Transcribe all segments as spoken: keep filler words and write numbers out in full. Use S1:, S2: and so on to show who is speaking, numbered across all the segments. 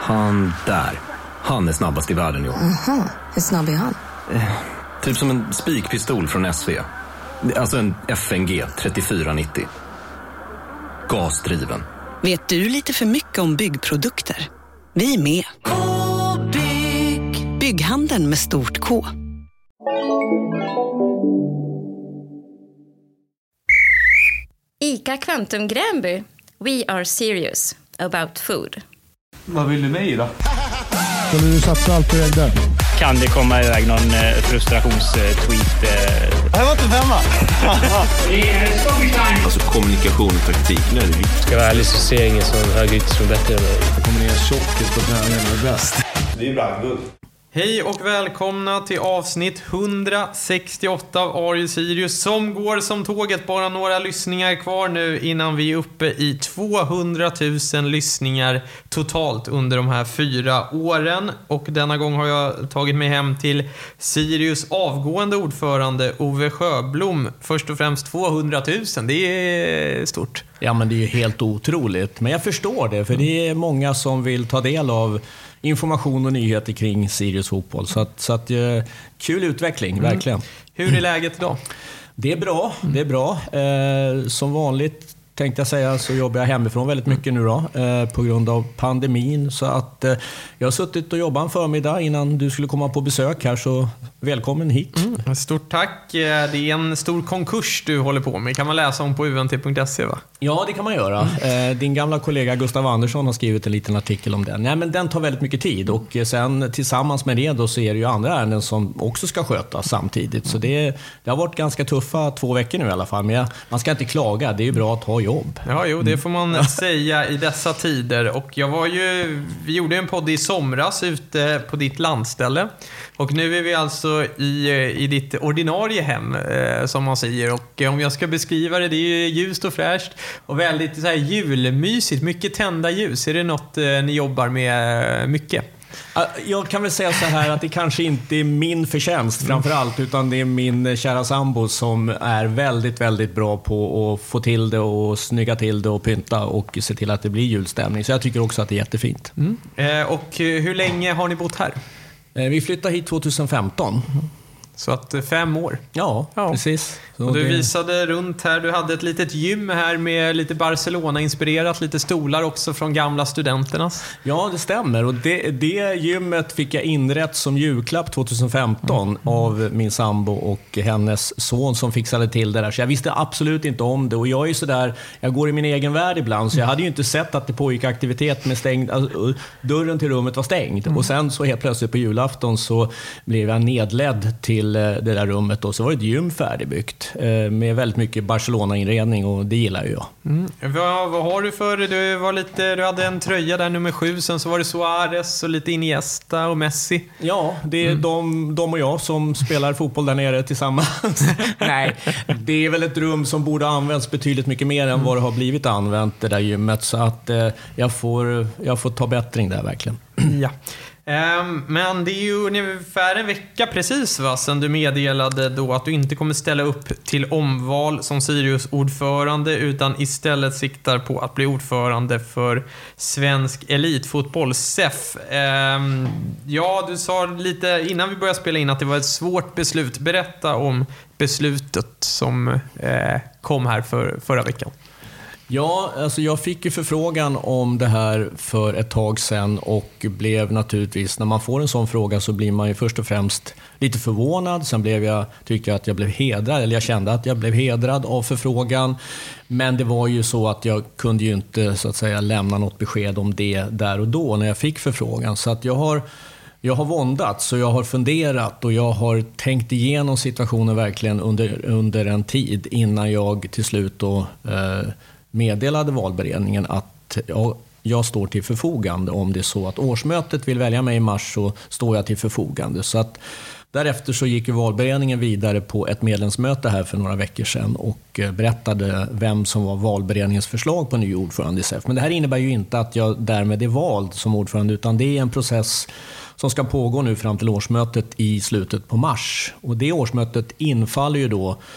S1: Han där. Han är snabbast i världen, jo.
S2: Aha, hur snabb är han?
S1: Eh, typ som en spikpistol från S V. Alltså en F N G trettiofyra nittio. Gasdriven.
S3: Vet du lite för mycket om byggprodukter? Vi är med. K-bygg. Bygghandeln med stort K.
S4: ICA Quantum Gränby. We are serious about food.
S5: Vad vill du med i då?
S6: Skulle du satsa allt på ägg där?
S7: Kan det komma iväg någon eh, frustrationstweet? Eh...
S5: Det här var inte femma.
S1: Alltså kommunikation och taktik, nu är det viktigt.
S8: Ska vara ärlig så ser jag ingen som högerytter som bättre än mig.
S6: Jag kommer ner tjockis på träningen är bäst.
S5: Det är ju brandguld.
S9: Hej och välkomna till avsnitt hundrasextioåtta av Are You Serious, som går som tåget. Bara några lyssningar kvar nu innan vi är uppe i tvåhundratusen lyssningar totalt under de här fyra åren. Och denna gång har jag tagit mig hem till Sirius avgående ordförande Ove Sjöblom. Först och främst tvåhundratusen, det är stort.
S10: Ja, men det är ju helt otroligt. Men jag förstår det, för det är många som vill ta del av information och nyheter kring Sirius fotboll. Så att, så att eh, kul utveckling, mm. verkligen.
S9: Hur är läget idag?
S10: Det är bra, det är bra. Eh, som vanligt tänkte jag säga så jobbar jag hemifrån väldigt mycket nu då, eh, på grund av pandemin. Så att eh, jag har suttit och jobbat en förmiddag innan du skulle komma på besök här, så välkommen hit.
S9: Mm, stort tack. Det är en stor konkurs du håller på med. Kan man läsa om på u n t punkt s e, va?
S10: Ja, det kan man göra. Mm. Din gamla kollega Gustav Andersson har skrivit en liten artikel om den. Nej, men den tar väldigt mycket tid, och sen tillsammans med det då så är det ju andra ärenden som också ska skötas samtidigt. Så det, det har varit ganska tuffa två veckor nu i alla fall. Men jag, man ska inte klaga, det är ju bra att ha jobb.
S9: Ja, jo, det får man säga i dessa tider. Och jag var ju, vi gjorde en podd i somras ute på ditt landställe. Och nu är vi alltså i, i ditt ordinarie hem, eh, som man säger. Och om jag ska beskriva det, det är ju ljust och fräscht och väldigt så här julmysigt. Mycket tända ljus. Är det något eh, ni jobbar med mycket?
S10: Jag kan väl säga så här att det kanske inte är min förtjänst framförallt, utan det är min kära sambo som är väldigt, väldigt bra på att få till det och snygga till det och pynta och se till att det blir julstämning. Så jag tycker också att det är jättefint.
S9: Mm. Eh, och hur länge har ni bott här?
S10: Vi flyttade hit tjugohundrafemton. Mm.
S9: Så att fem år.
S10: Ja, ja. Precis. Så
S9: och du
S10: det...
S9: visade runt här, du hade ett litet gym här med lite Barcelona-inspirerat, lite stolar också från gamla studenternas.
S10: Ja, det stämmer. Och det, det gymmet fick jag inrätt som julklapp tjugohundrafemton mm. av min sambo och hennes son som fixade till det där. Så jag visste absolut inte om det. Och jag är ju sådär, jag går i min egen värld ibland, så jag hade ju inte sett att det pågick aktivitet med stängd, alltså, dörren till rummet var stängd. Mm. Och sen så helt plötsligt på julafton så blev jag nedledd till det där rummet, och så var det ett gym färdigbyggt med väldigt mycket Barcelona-inredning, och det gillar ju jag.
S9: Mm. Vad, vad har du för, du var lite, du hade en tröja där nummer sju, sen så var det Suarez och lite Iniesta och Messi.
S10: Ja, det är mm. de, de och jag som spelar fotboll där nere tillsammans. Nej, det är väl ett rum som borde användas betydligt mycket mer än mm. vad det har blivit använt, det där gymmet, så att eh, jag, får, jag får ta bättring där verkligen.
S9: Ja. Men det är ju ungefär en vecka precis, va, sen du meddelade då att du inte kommer ställa upp till omval som Sirius-ordförande, utan istället siktar på att bli ordförande för svensk elitfotboll, S E F. Ja, du sa lite innan vi började spela in att det var ett svårt beslut. Berätta om beslutet som kom här för förra veckan.
S10: Ja, alltså jag fick ju förfrågan om det här för ett tag sedan, och blev naturligtvis, när man får en sån fråga så blir man ju först och främst lite förvånad. Sen blev jag, tycker jag att jag blev hedrad, eller jag kände att jag blev hedrad av förfrågan. Men det var ju så att jag kunde ju inte så att säga lämna något besked om det där och då när jag fick förfrågan. Så att jag har Jag har våndat, så jag har funderat och jag har tänkt igenom situationen verkligen under, under en tid innan jag till slut då, eh, meddelade valberedningen att jag, jag står till förfogande. Om det är så att årsmötet vill välja mig i mars, så står jag till förfogande. Så att därefter så gick ju valberedningen vidare på ett medlemsmöte här för några veckor sedan och berättade vem som var valberedningens förslag på ny ordförande i S E F. Men det här innebär ju inte att jag därmed är vald som ordförande, utan det är en process som ska pågå nu fram till årsmötet i slutet på mars. Och det årsmötet infaller ju då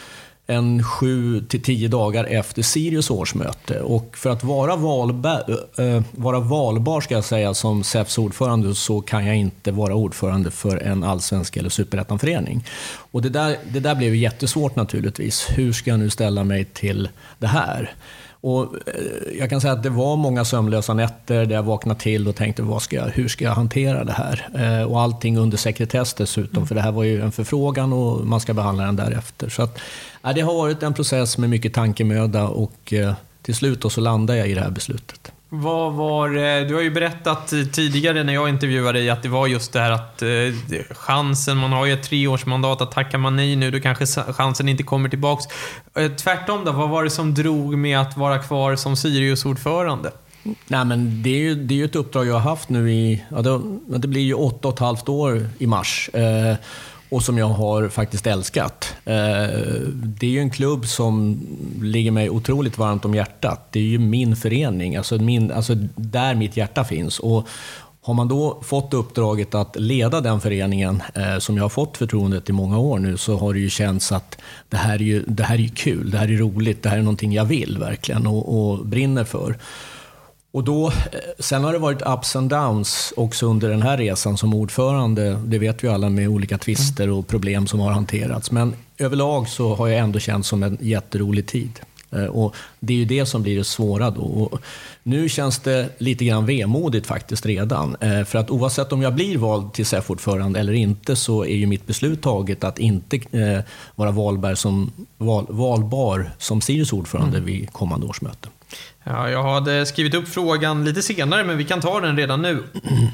S10: en sju till tio dagar efter Sirius årsmöte. Och för att vara, valba, äh, vara valbar ska jag säga som S E Fs ordförande, så kan jag inte vara ordförande för en allsvensk eller superettanförening. Och det där, det där blev jättesvårt naturligtvis. Hur ska jag nu ställa mig till det här? Och jag kan säga att det var många sömnlösa nätter där jag vaknade till och tänkte vad ska jag, hur ska jag hantera det här? Och allting under sekretess dessutom, för det här var ju en förfrågan och man ska behandla den därefter. Så att, ja, det har varit en process med mycket tankemöda och till slut så landade jag i det här beslutet.
S9: Vad var, du har ju berättat tidigare när jag intervjuade dig att det var just det här att eh, chansen, man har ju ett treårsmandat, att tackar man nej nu då kanske chansen inte kommer tillbaks. Eh, tvärtom då, vad var det som drog med att vara kvar som Sirius-ordförande?
S10: Nej, men det är ju, det är ju ett uppdrag jag har haft nu i, ja, det, det blir ju åtta och ett halvt år i mars. Eh, och som jag har faktiskt älskat. Det är ju en klubb som ligger mig otroligt varmt om hjärtat. Det är ju min förening, alltså, min, alltså där mitt hjärta finns. Och har man då fått uppdraget att leda den föreningen som jag har fått förtroendet i många år nu, så har det ju känts att det här är ju, det här är ju kul, det här är roligt, det här är någonting jag vill verkligen och, och brinner för. Och då, sen har det varit ups and downs också under den här resan som ordförande. Det vet vi alla, med olika twister och problem som har hanterats. Men överlag så har jag ändå känt som en jätterolig tid. Och det är ju det som blir det svåra då. Och nu känns det lite grann vemodigt faktiskt redan. För att oavsett om jag blir vald till S E F-ordförande eller inte, så är ju mitt beslut taget att inte vara valbar som, val, valbar som Sirius ordförande mm. vid kommande årsmöte.
S9: Ja, jag hade skrivit upp frågan lite senare, men vi kan ta den redan nu.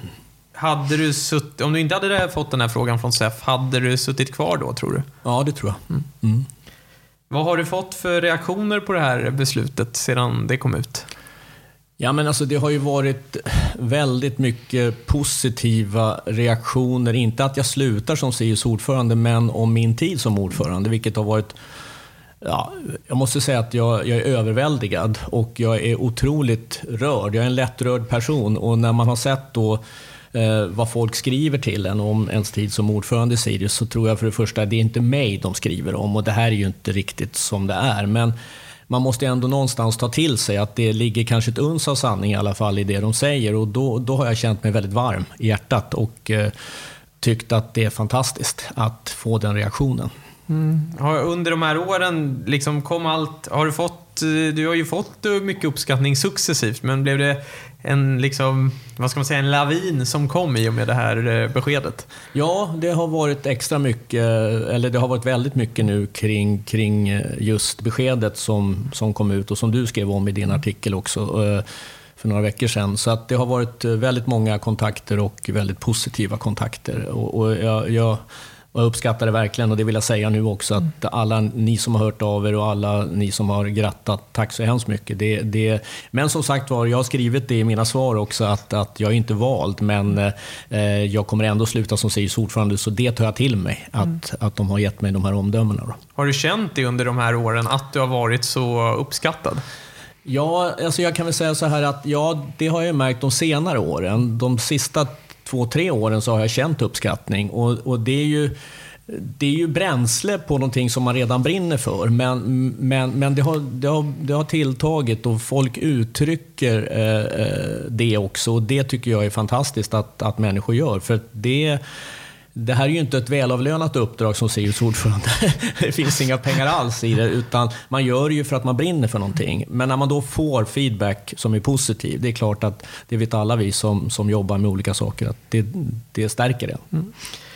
S9: Hade du sutt, om du inte hade fått den här frågan från S E F, hade du suttit kvar då, tror du?
S10: Ja, det tror jag. Mm. Mm.
S9: Vad har du fått för reaktioner på det här beslutet sedan det kom ut?
S10: Ja, men alltså det har ju varit väldigt mycket positiva reaktioner. Inte att jag slutar som Sirius ordförande, men om min tid som ordförande, vilket har varit... Ja, jag måste säga att jag, jag är överväldigad och jag är otroligt rörd. Jag är en lättrörd person, och när man har sett då eh, vad folk skriver till en om ens tid som ordförande i Sirius, så tror jag för det första att det är inte mig de skriver om, och det här är ju inte riktigt som det är. Men man måste ändå någonstans ta till sig att det ligger kanske ett uns av sanning i alla fall i det de säger, och då, då har jag känt mig väldigt varm i hjärtat och eh, tyckt att det är fantastiskt att få den reaktionen.
S9: Mm. Under de här åren liksom kom allt, har du fått, du har ju fått mycket uppskattning successivt, men blev det en liksom, vad ska man säga, en lavin som kom i och med det här beskedet?
S10: Ja, det har varit extra mycket, eller det har varit väldigt mycket nu kring, kring just beskedet som, som kom ut och som du skrev om i din artikel också för några veckor sedan. Så att det har varit väldigt många kontakter och väldigt positiva kontakter, och, och jag, jag Och jag uppskattar det verkligen, och det vill jag säga nu också, att alla ni som har hört av er och alla ni som har grattat, tack så hemskt mycket. Det, det, men som sagt var, jag har skrivit det i mina svar också, att, att jag är inte vald, men eh, jag kommer ändå sluta som Sirius ordförande, så det tar jag till mig, att, mm. att de har gett mig de här omdömena. Då.
S9: Har du känt det under de här åren, att du har varit så uppskattad?
S10: Ja, alltså jag kan väl säga så här att ja, det har jag märkt de senare åren. De sista två, tre åren så har jag känt uppskattning, och, och det är ju det är ju bränsle på någonting som man redan brinner för, men, men, men det, har, det, har, det har tilltagit, och folk uttrycker eh, det också, och det tycker jag är fantastiskt att, att människor gör, för det Det här är ju inte ett välavlönat uppdrag som Sirius ordförande. Det finns inga pengar alls i det, utan man gör det ju för att man brinner för någonting. Men när man då får feedback som är positiv, det är klart att det vet alla vi som, som jobbar med olika saker, att det, det stärker det. Mm.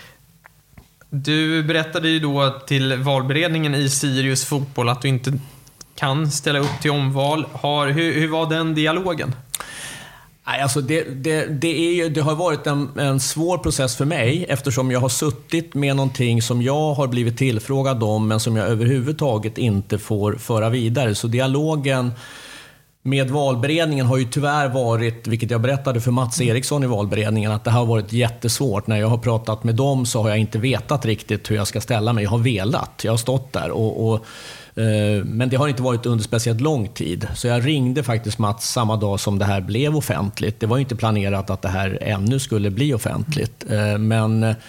S9: Du berättade ju då till valberedningen i Sirius fotboll att du inte kan ställa upp till omval. Har, hur, hur var den dialogen?
S10: Nej, alltså det, det, det, är ju, det har varit en, en svår process för mig, eftersom jag har suttit med någonting som jag har blivit tillfrågad om, men som jag överhuvudtaget inte får föra vidare. Så dialogen med valberedningen har ju tyvärr varit, vilket jag berättade för Mats Eriksson i valberedningen, att det har varit jättesvårt. När jag har pratat med dem så har jag inte vetat riktigt hur jag ska ställa mig. Jag har velat, jag har stått där och, och men det har inte varit under speciellt lång tid. Så jag ringde faktiskt Mats samma dag som det här blev offentligt. Det var ju inte planerat att det här ännu skulle bli offentligt. Men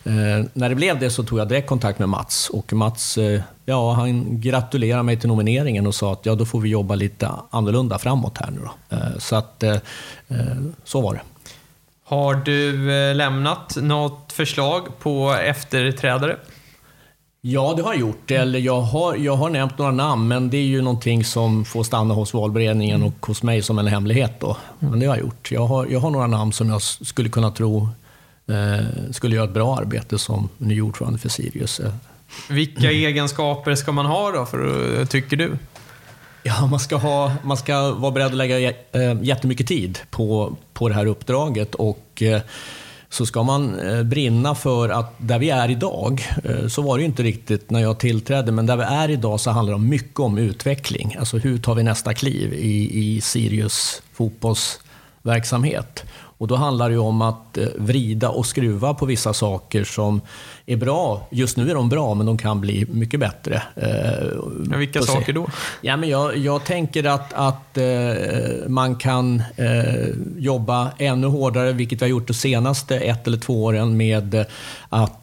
S10: Eh, när det blev det så tog jag direkt kontakt med Mats. Och Mats, eh, ja, han gratulerade mig till nomineringen och sa att ja, då får vi jobba lite annorlunda framåt här nu då. Eh, så att, eh, så var det.
S9: Har du eh, lämnat något förslag på efterträdare?
S10: Ja, det har jag gjort. Eller jag har, jag har nämnt några namn, men det är ju någonting som får stanna hos valberedningen och hos mig som en hemlighet då. Men det har jag gjort. Jag har, jag har några namn som jag skulle kunna tro eh, skulle göra ett bra arbete som ny ordförande för Sirius.
S9: Vilka mm. egenskaper ska man ha då, för, tycker du?
S10: Ja, man ska, ha, man ska vara beredd att lägga jättemycket tid på, på det här uppdraget, och så ska man brinna för att där vi är idag, så var det ju inte riktigt när jag tillträdde, men där vi är idag så handlar det mycket om utveckling. Alltså hur tar vi nästa kliv i, i Sirius fotbollsverksamhet? Och då handlar det ju om att vrida och skruva på vissa saker som är bra. Just nu är de bra, men de kan bli mycket bättre.
S9: Ja, vilka saker då?
S10: Ja, men jag, jag tänker att, att eh, man kan eh, jobba ännu hårdare, vilket vi har gjort de senaste ett eller två åren, med att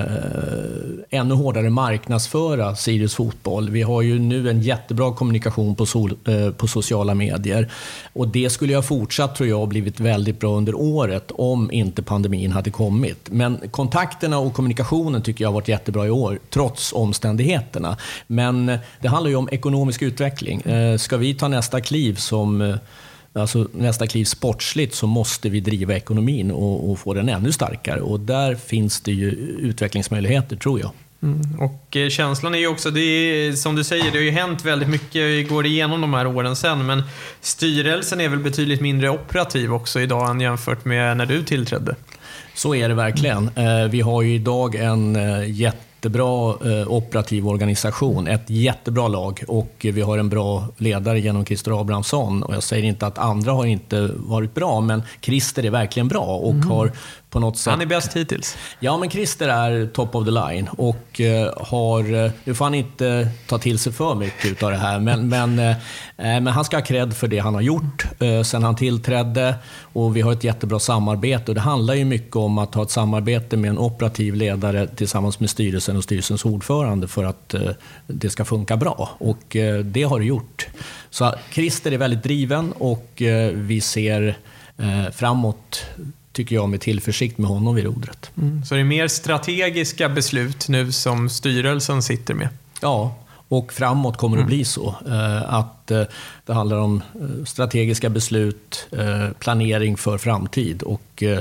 S10: ännu hårdare marknadsföra Sirius fotboll. Vi har ju nu en jättebra kommunikation på, sol, på sociala medier, och det skulle jag fortsatt, tror jag, blivit väldigt bra under året om inte pandemin hade kommit. Men kontakterna och kommunikationen tycker jag har varit jättebra i år, trots omständigheterna. Men det handlar ju om ekonomisk utveckling. Ska vi ta nästa kliv som Alltså nästa kliv sportsligt, så måste vi driva ekonomin och, och få den ännu starkare. Och där finns det ju utvecklingsmöjligheter, tror jag.
S9: Mm. Och känslan är ju också, det är, som du säger, det har ju hänt väldigt mycket, vi går igenom de här åren sen, men styrelsen är väl betydligt mindre operativ också idag än jämfört med när du tillträdde.
S10: Så är det verkligen. Mm. Vi har ju idag en jätte jättebra eh, operativ organisation, ett jättebra lag, och vi har en bra ledare genom Christer Abrahamsson. Och jag säger inte att andra har inte varit bra, men Christer är verkligen bra och mm. har på något sätt...
S9: Han är bäst hittills.
S10: Ja, men Christer är top of the line och eh, har... Nu får han inte ta till sig för mycket av det här, men, men, eh, men han ska ha cred för det han har gjort eh, sen han tillträdde, och vi har ett jättebra samarbete, och det handlar ju mycket om att ha ett samarbete med en operativ ledare tillsammans med styrelsen och styrelsens ordförande för att eh, det ska funka bra, och eh, det har det gjort. Så Christer är väldigt driven, och eh, vi ser eh, framåt, tycker jag, med tillförsikt med honom vid rodret.
S9: Mm. Så det är mer strategiska beslut nu som styrelsen sitter med?
S10: Ja, och framåt kommer det mm. bli så. Eh, att eh, det handlar om strategiska beslut, eh, planering för framtid, och eh,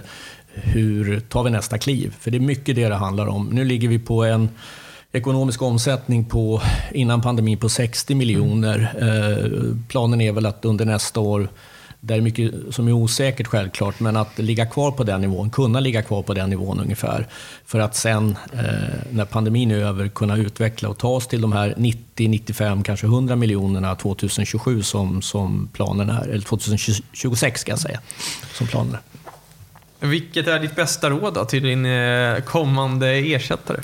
S10: hur tar vi nästa kliv? För det är mycket det det handlar om. Nu ligger vi på en ekonomisk omsättning på, innan pandemin, på sextio miljoner. Eh, planen är väl att under nästa år, det är mycket som är osäkert självklart, men att ligga kvar på den nivån, kunna ligga kvar på den nivån ungefär, för att sen eh, när pandemin är över kunna utveckla och ta oss till de här nittio, nittiofem, kanske hundra miljonerna tjugohundratjugosju som, som planen är, eller tjugohundratjugosex ska jag säga, som planen är.
S9: Vilket är ditt bästa råd då till din eh, kommande ersättare?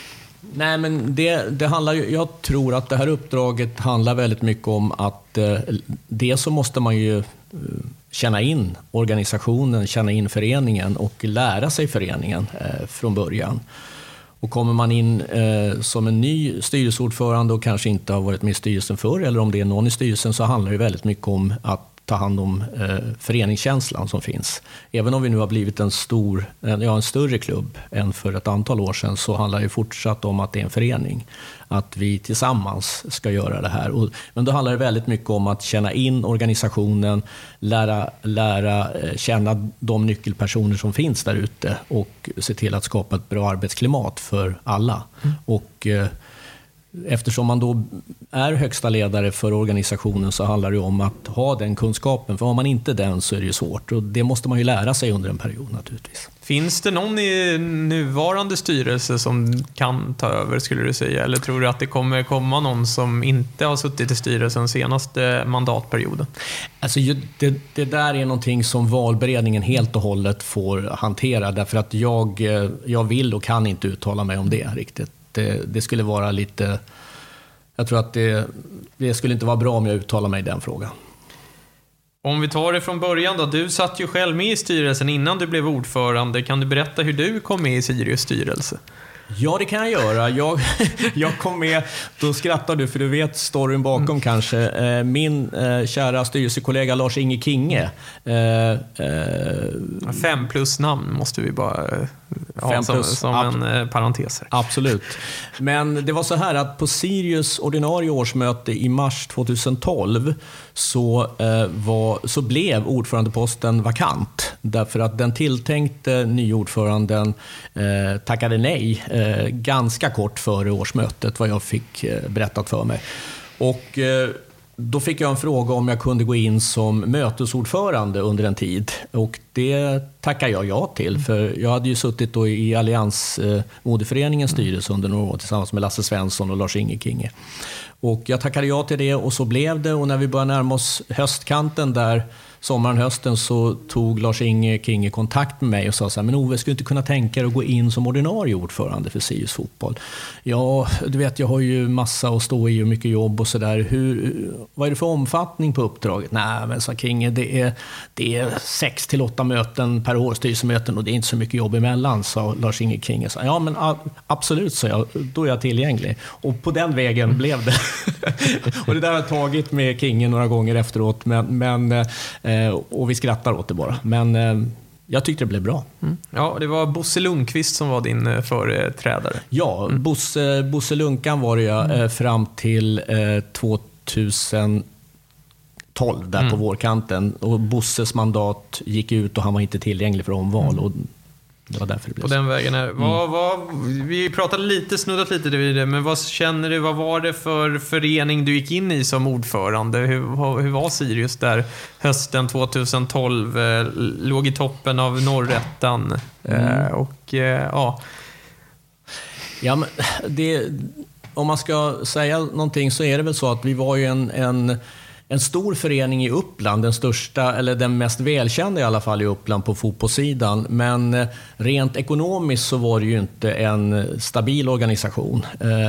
S10: Nej, men det, det handlar ju, jag tror att det här uppdraget handlar väldigt mycket om att eh, det så måste man ju eh, känna in organisationen, känna in föreningen och lära sig föreningen eh, från början. Och kommer man in eh, som en ny styrelseordförande och kanske inte har varit med i styrelsen förr, eller om det är någon i styrelsen, så handlar det väldigt mycket om att ta hand om eh, föreningskänslan som finns. Även om vi nu har blivit en stor, en, ja, en större klubb än för ett antal år sedan, så handlar det fortsatt om att det är en förening. Att vi tillsammans ska göra det här. Och, men då handlar det väldigt mycket om att känna in organisationen, lära, lära eh, känna de nyckelpersoner som finns där ute, och se till att skapa ett bra arbetsklimat för alla. Mm. Och eh, eftersom man då är högsta ledare för organisationen, så handlar det om att ha den kunskapen. För har man inte den, så är det ju svårt. Och det måste man ju lära sig under en period naturligtvis.
S9: Finns det någon i nuvarande styrelse som kan ta över, skulle du säga? Eller tror du att det kommer komma någon som inte har suttit i styrelsen senaste mandatperioden? Alltså
S10: det, det där är någonting som valberedningen helt och hållet får hantera. Därför att jag, jag vill och kan inte uttala mig om det riktigt. Det, det skulle vara lite... Jag tror att det, det skulle inte vara bra om jag uttalar mig i den frågan.
S9: Om vi tar det från början då, du satt ju själv med i styrelsen innan du blev ordförande. Kan du berätta hur du kom med i Sirius styrelse?
S10: Ja, det kan jag göra. Jag, jag kom med, då skrattar du för du vet storyn bakom mm. kanske. Min eh, kära styrelsekollega Lars-Inge Kinge. Eh, eh,
S9: Fem plus namn måste vi bara ha
S10: fem
S9: som,
S10: plus,
S9: som en eh, parentes här.
S10: Absolut. Men det var så här att på Sirius ordinarie årsmöte i mars tjugohundratolv så, eh, var, så blev ordförandeposten vakant. Därför att den tilltänkte nyordföranden eh, tackade nej eh, ganska kort före årsmötet, vad jag fick eh, berättat för mig. Och eh, då fick jag en fråga om jag kunde gå in som mötesordförande under en tid. Och det tackar jag ja till. För jag hade ju suttit då i Allians eh, modeföreningens styrelse under några år tillsammans med Lasse Svensson och Lars-Inge Kinge. Och jag tackade ja till det och så blev det. Och när vi började närma oss höstkanten där, sommaren, hösten, så tog Lars-Inge Kinge kontakt med mig och sa så här: men Ove, skulle inte kunna tänka dig att gå in som ordinarie ordförande för Sirius fotboll? Ja, du vet, jag har ju massa att stå i och mycket jobb och sådär. Vad är det för omfattning på uppdraget? Nej, men sa Kinge, det är, det är sex till åtta möten per år, styrelsemöten, och det är inte så mycket jobb emellan, sa Lars-Inge Kinge. Så, ja, men absolut, så jag, då är jag tillgänglig. Och på den vägen blev det. Och det där har jag tagit med Kinge några gånger efteråt, men, men och vi skrattar åt det bara. Men eh, jag tyckte det blev bra.
S9: Mm. Ja, det var Bosse Lundqvist som var din företrädare.
S10: Ja, mm. Bosse, Bosse Lunkan var jag mm. eh, fram till eh, tjugotolv där mm. på vårkanten. Och Bosses mandat gick ut och han var inte tillgänglig för omval. Mm. Och det var därför det blev
S9: på
S10: så.
S9: Den vägen är. Mm. Vad, vad, vi pratade lite, snuddat lite vid det, men vad känner du, vad var det för förening du gick in i som ordförande? Hur, hur var Sirius där hösten tjugotolv? Eh, låg i toppen av Norrettan. Mm. Eh, och eh, ja.
S10: Ja, men det, om man ska säga någonting så är det väl så att vi var ju en... en En stor förening i Uppland, den största, eller den mest välkända i alla fall i Uppland på fotbollssidan. Men rent ekonomiskt så var det ju inte en stabil organisation.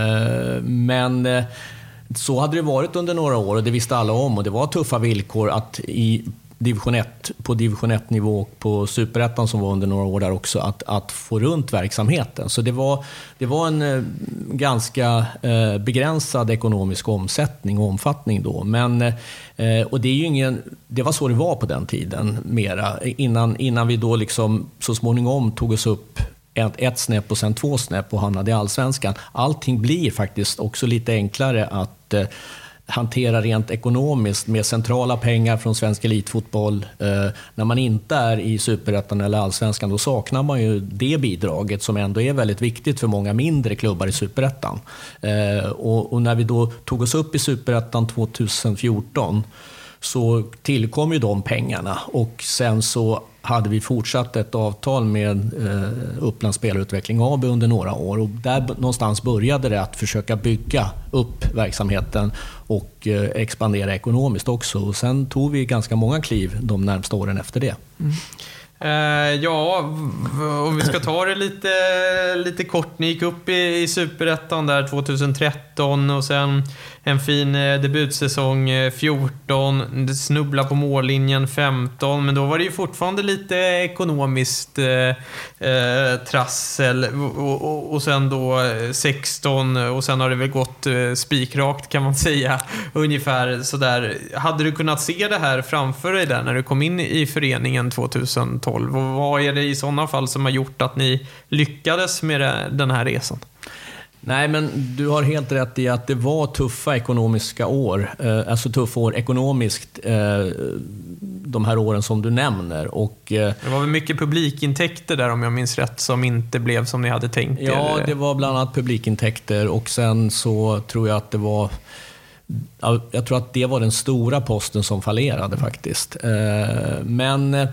S10: Men så hade det varit under några år och det visste alla om. Och det var tuffa villkor att i division ett, på division ett-nivå på Superettan som var under några år där också, att, att få runt verksamheten. Så det var, det var en eh, ganska eh, begränsad ekonomisk omsättning och omfattning då. Men, eh, och det är ju ingen, det var så det var på den tiden mera. Innan, innan vi då liksom så småningom tog oss upp ett, ett snäpp och sen två snäpp och hamnade i Allsvenskan. Allting blir faktiskt också lite enklare att eh, hantera rent ekonomiskt med centrala pengar från svensk elitfotboll. Eh, när man inte är i Superettan eller Allsvenskan, då saknar man ju det bidraget som ändå är väldigt viktigt för många mindre klubbar i Superettan. Eh, och, och när vi då tog oss upp i Superettan tjugofjorton så tillkom ju de pengarna och sen så hade vi fortsatt ett avtal med eh, Upplands Spelarutveckling A B under några år och där någonstans började det att försöka bygga upp verksamheten och eh, expandera ekonomiskt också. Och sen tog vi ganska många kliv de närmsta åren efter det. Mm.
S9: Uh, ja, om vi ska ta det lite, lite kort. Ni gick upp i, i Superettan där tjugotretton och sen en fin eh, debutsäsong eh, fjorton, snubbla på mållinjen femton, men då var det ju fortfarande lite ekonomiskt eh, eh, trassel och, och, och sen då sexton och sen har det väl gått eh, spikrakt kan man säga ungefär sådär. Hade du kunnat se det här framför dig där när du kom in i föreningen tjugotolv och vad är det i sådana fall som har gjort att ni lyckades med det, den här resan?
S10: Nej, men du har helt rätt i att det var tuffa ekonomiska år. Eh, alltså tuffa år ekonomiskt eh, de här åren som du nämner. Och, eh,
S9: det var väl mycket publikintäkter där om jag minns rätt som inte blev som ni hade tänkt?
S10: Ja,
S9: eller?
S10: Det var bland annat publikintäkter och sen så tror jag att det var... Jag tror att det var den stora posten som fallerade faktiskt. Eh, men...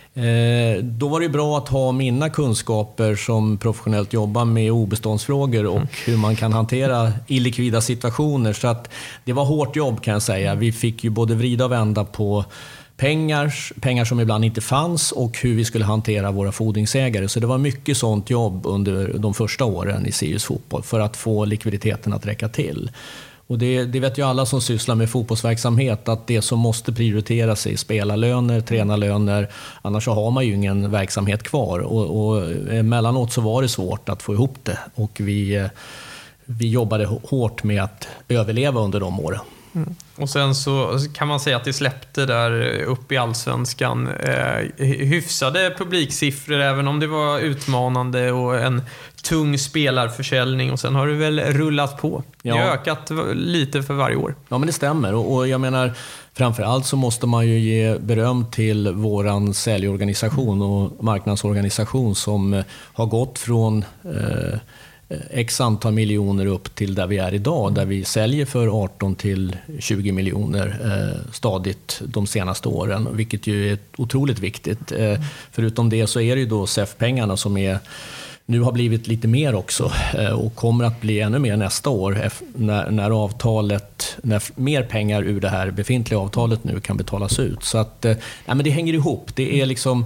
S10: Då var det bra att ha mina kunskaper som professionellt jobbar med obeståndsfrågor och hur man kan hantera illikvida situationer. Så att det var hårt jobb kan jag säga. Vi fick ju både vrida och vända på pengar, pengar som ibland inte fanns och hur vi skulle hantera våra fordringsägare. Så det var mycket sånt jobb under de första åren i Sirius fotboll för att få likviditeten att räcka till. Och det, det vet ju alla som sysslar med fotbollsverksamhet, att det som måste prioriteras är spelarlöner, tränarlöner, annars så har man ju ingen verksamhet kvar. Och, och emellanåt så var det svårt att få ihop det, och vi, vi jobbade hårt med att överleva under de åren.
S9: Mm. Och sen så kan man säga att det släppte där upp i Allsvenskan eh, hyfsade publiksiffror, även om det var utmanande och en tung spelarförsäljning, och sen har det väl rullat på. Ja. Det har ökat lite för varje år.
S10: Ja, men det stämmer, och, och jag menar, framförallt så måste man ju ge beröm till våran säljorganisation och marknadsorganisation som har gått från eh, x antal miljoner upp till där vi är idag, där vi säljer för arton till tjugo miljoner eh, stadigt de senaste åren, vilket ju är otroligt viktigt. Eh, förutom det så är det ju då S E F-pengarna som är, nu har blivit lite mer också, eh, och kommer att bli ännu mer nästa år när, när avtalet, när mer pengar ur det här befintliga avtalet nu kan betalas ut. Så att, eh, ja, men det hänger ihop. Det är liksom,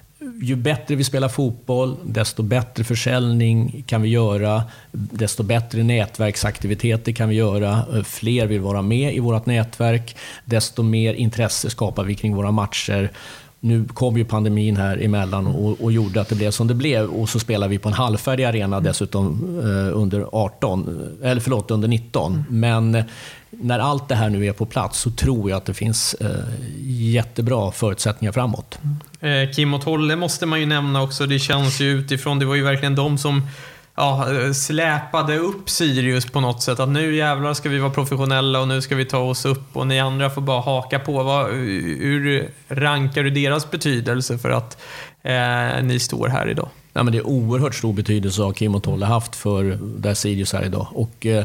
S10: ju bättre vi spelar fotboll, desto bättre försäljning kan vi göra, desto bättre nätverksaktiviteter kan vi göra, fler vill vara med i vårt nätverk, desto mer intresse skapar vi kring våra matcher. Nu kom ju pandemin här emellan och, och gjorde att det blev som det blev, och så spelar vi på en halvfärdig arena dessutom eh, under arton, eller förlåt, under nitton. Men när allt det här nu är på plats så tror jag att det finns eh, jättebra förutsättningar framåt.
S9: Eh, Kim och Tolle måste man ju nämna också. Det känns ju utifrån, det var ju verkligen de som ja, släpade upp Sirius på något sätt. Att nu jävlar ska vi vara professionella och nu ska vi ta oss upp och ni andra får bara haka på. Vad, hur rankar du deras betydelse för att eh, ni står här idag?
S10: Ja, men det är oerhört stor betydelse har Kim och Tolle haft för där Sirius är idag. Och eh,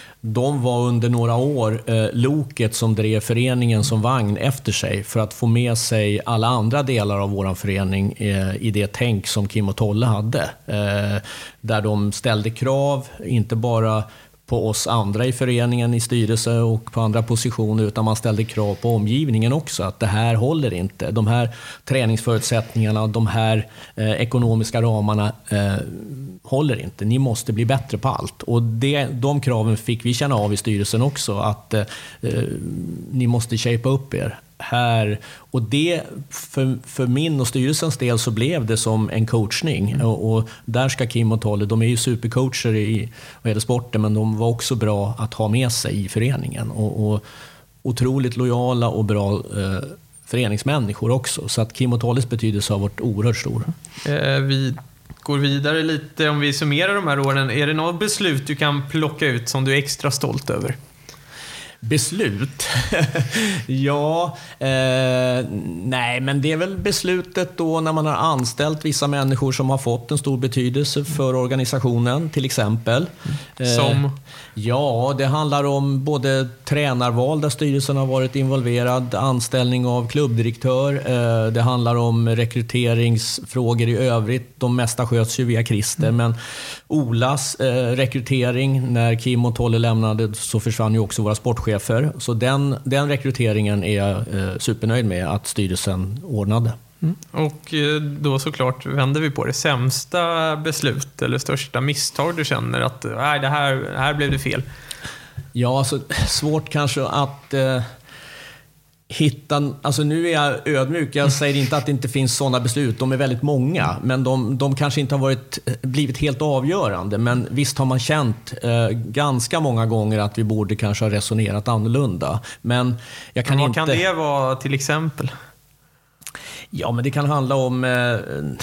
S10: de var under några år eh, loket som drev föreningen som vagn efter sig för att få med sig alla andra delar av vår förening eh, i det tänk som Kim och Tolle hade. Eh, där de ställde krav, inte bara på oss andra i föreningen, i styrelse och på andra positioner, utan man ställde krav på omgivningen också, att det här håller inte. De här träningsförutsättningarna, de här eh, ekonomiska ramarna eh, håller inte. Ni måste bli bättre på allt. Och det, de kraven fick vi känna av i styrelsen också, att eh, ni måste shapea upp er här. Och det för, för min och styrelsens del så blev det som en coachning. Mm. Och, och där ska Kim och Tolle, de är ju supercoacher i vad heter sporten, men de var också bra att ha med sig i föreningen. Och, och otroligt lojala och bra eh, föreningsmänniskor också. Så att Kim och Tolles betydelse har varit oerhört stor.
S9: Eh, vi går vidare lite, om vi summerar de här åren. Är det något beslut du kan plocka ut som du är extra stolt över?
S10: Beslut? ja, eh, nej, men det är väl beslutet då när man har anställt vissa människor som har fått en stor betydelse för organisationen, till exempel.
S9: Som?
S10: Eh, ja, det handlar om både tränarval där styrelsen har varit involverad, anställning av klubbdirektör, eh, det handlar om rekryteringsfrågor i övrigt. De mesta sköts ju via Christer, men Olas eh, rekrytering, när Kim och Tolle lämnade så försvann ju också våra sportchefer. Så den, den rekryteringen är jag eh, supernöjd med att styrelsen ordnade.
S9: Mm. Och eh, då såklart vänder vi på det. Sämsta beslut eller största misstag du känner att nej, det här, här blev det fel?
S10: Ja, alltså svårt kanske att eh, hitta, alltså nu är jag ödmjuk, jag säger inte att det inte finns sådana beslut, de är väldigt många, men de, de kanske inte har varit, blivit helt avgörande, men visst har man känt eh, ganska många gånger att vi borde kanske ha resonerat annorlunda, men jag kan
S9: men vad
S10: inte...
S9: kan det vara till exempel?
S10: Ja, men det kan handla om eh,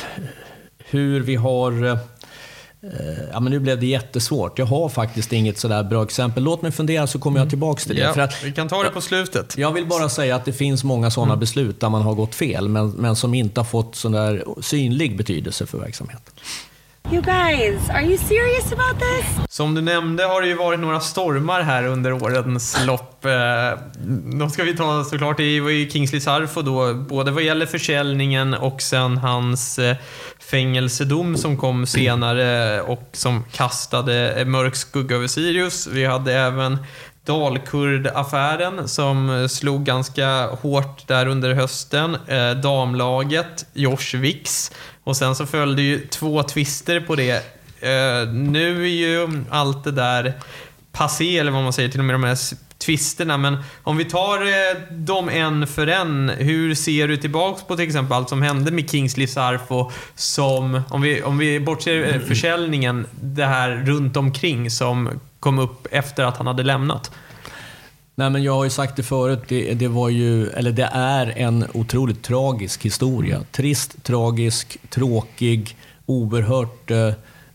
S10: hur vi har... Eh, ja, men nu blev det jättesvårt. Jag har faktiskt inget sådär bra exempel. Låt mig fundera så kommer jag tillbaka till det.
S9: Ja,
S10: för att,
S9: vi kan ta det på slutet.
S10: Jag vill bara säga att det finns många sådana mm. beslut där man har gått fel, men, men som inte har fått sån där synlig betydelse för verksamheten.
S2: You guys, are you serious about this?
S9: Som du nämnde har det ju varit några stormar här under årens lopp. Då ska vi ta såklart, det var ju Kingsley Sarfo då, både vad gäller försäljningen och sen hans fängelsedom som kom senare och som kastade mörk skugga över Sirius. Vi hade även Dalkurd-affären som slog ganska hårt där under hösten. Eh, damlaget, Josh Wicks. Och sen så följde ju två twister på det. Eh, nu är ju allt det där passé, eller vad man säger, till och med de här twisterna. Men om vi tar eh, dem en för en, hur ser du tillbaks på till exempel allt som hände med Kingsley Sarfo, som, om vi, om vi bortser eh, försäljningen, det här runt omkring som kom upp efter att han hade lämnat?
S10: Nej, men jag har ju sagt det förut, det, det var ju, eller det är en otroligt tragisk historia. Trist, tragisk, tråkig, oerhört eh,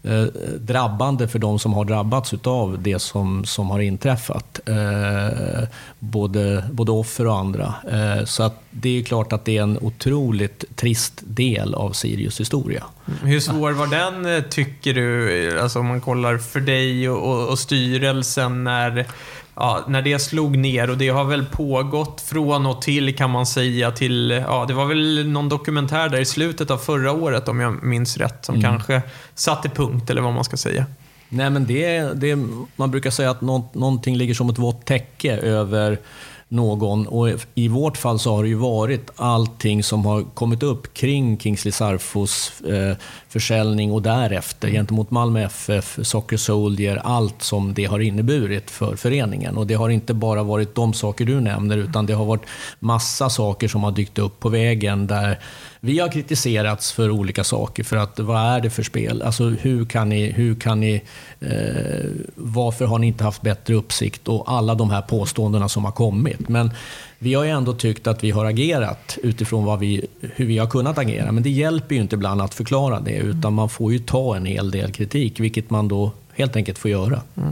S10: drabbande för de som har drabbats av det som, som har inträffat. Eh, både, både offer och andra. Eh, så att det är klart att det är en otroligt trist del av Sirius historia.
S9: Hur svår var den, tycker du, alltså om man kollar för dig och, och, och styrelsen när... Ja, när det slog ner, och det har väl pågått från och till, kan man säga, till, ja, det var väl någon dokumentär där i slutet av förra året, om jag minns rätt, som mm. kanske satte punkt, eller vad man ska säga.
S10: Nej, men det, det man brukar säga att nå, någonting ligger som ett vått täcke över någon, och i vårt fall så har det ju varit allting som har kommit upp kring Kingsley Sarfos eh, försäljning och därefter gentemot Malmö F F, Soccer Soldier, allt som det har inneburit för föreningen. Och det har inte bara varit de saker du nämner, utan det har varit massa saker som har dykt upp på vägen där vi har kritiserats för olika saker, för att vad är det för spel? Alltså hur kan ni, hur kan ni eh, varför har ni inte haft bättre uppsikt, och alla de här påståendena som har kommit. Men vi har ju ändå tyckt att vi har agerat utifrån vad vi, hur vi har kunnat agera. Men det hjälper ju inte ibland att förklara det, utan man får ju ta en hel del kritik, vilket man då helt enkelt får göra.
S9: Mm.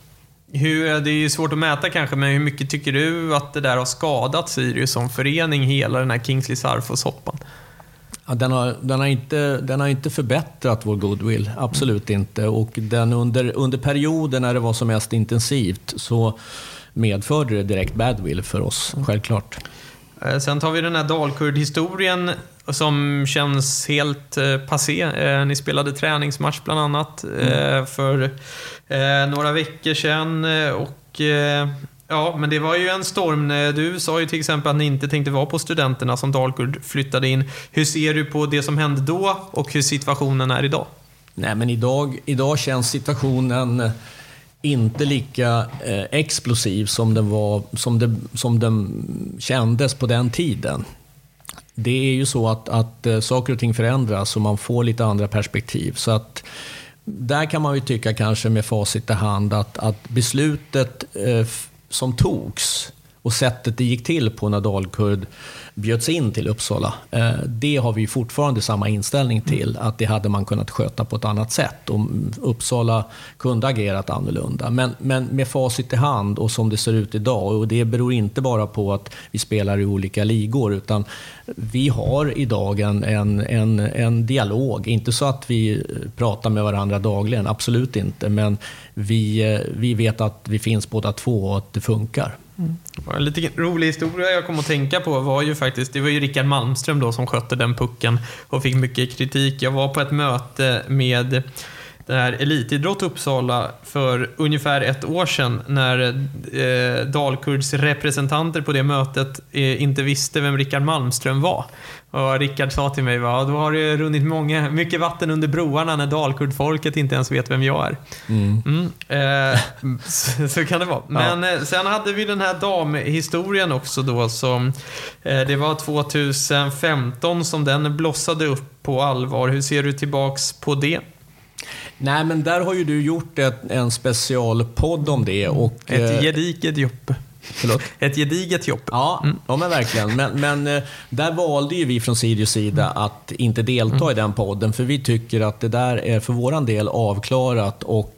S9: Hur, det är ju svårt att mäta kanske, men hur mycket tycker du att det där har skadat Sirius som förening, hela den här Kingsley Sarfos-hoppan?
S10: Ja, den, har, den, har inte, den har inte förbättrat vår goodwill, absolut inte. Och den under, under perioden när det var som mest intensivt så medförde det direkt badwill för oss, självklart.
S9: Sen tar vi den här Dalkurd-historien som känns helt eh, passé. Eh, ni spelade träningsmatch bland annat eh, mm. för eh, några veckor sedan. Och eh, ja, men det var ju en storm. Du sa ju till exempel att ni inte tänkte vara på Studenterna som Dalkurd flyttade in. Hur ser du på det som hände då och hur situationen är idag?
S10: Nej, men idag, idag känns situationen inte lika eh, explosiv som den var, som det, som den kändes på den tiden. Det är ju så att, att eh, saker och ting förändras och man får lite andra perspektiv. Så att där kan man ju tycka kanske med facit i hand att, att beslutet eh, som togs och sättet det gick till på när Dalkurd bjöds in till Uppsala, eh, det har vi fortfarande samma inställning till, att det hade man kunnat sköta på ett annat sätt om Uppsala kunde agerat annorlunda. Men, men med facit i hand och som det ser ut idag, och det beror inte bara på att vi spelar i olika ligor, utan vi har idag en, en, en, en dialog, inte så att vi pratar med varandra dagligen, absolut inte, men vi, vi vet att vi finns båda två och att det funkar.
S9: Mm. En lite rolig historia jag kom att tänka på var ju faktiskt, det var ju Rickard Malmström då som skötte den pucken och fick mycket kritik. Jag var på ett möte med den här Elitidrott Uppsala för ungefär ett år sedan när eh, Dalkurds representanter på det mötet eh, inte visste vem Rickard Malmström var. Och Rickard sa till mig, va, då har det runnit många, mycket vatten under broarna när Dalkurd-folket inte ens vet vem jag är. Mm. Mm, eh, så, så kan det vara. Men ja. eh, sen hade vi den här damhistorien också då som eh, det var tjugohundrafemton som den blossade upp på allvar. Hur ser du tillbaks på det?
S10: Nej, men där har ju du gjort ett, en specialpodd om det. Och,
S9: ett gediget jobb.
S10: Förlåt?
S9: Ett gediget jobb.
S10: Ja, mm. ja men verkligen. Men, men där valde ju vi från Sirius sida att inte delta mm. i den podden. För vi tycker att det där är för våran del avklarat. Och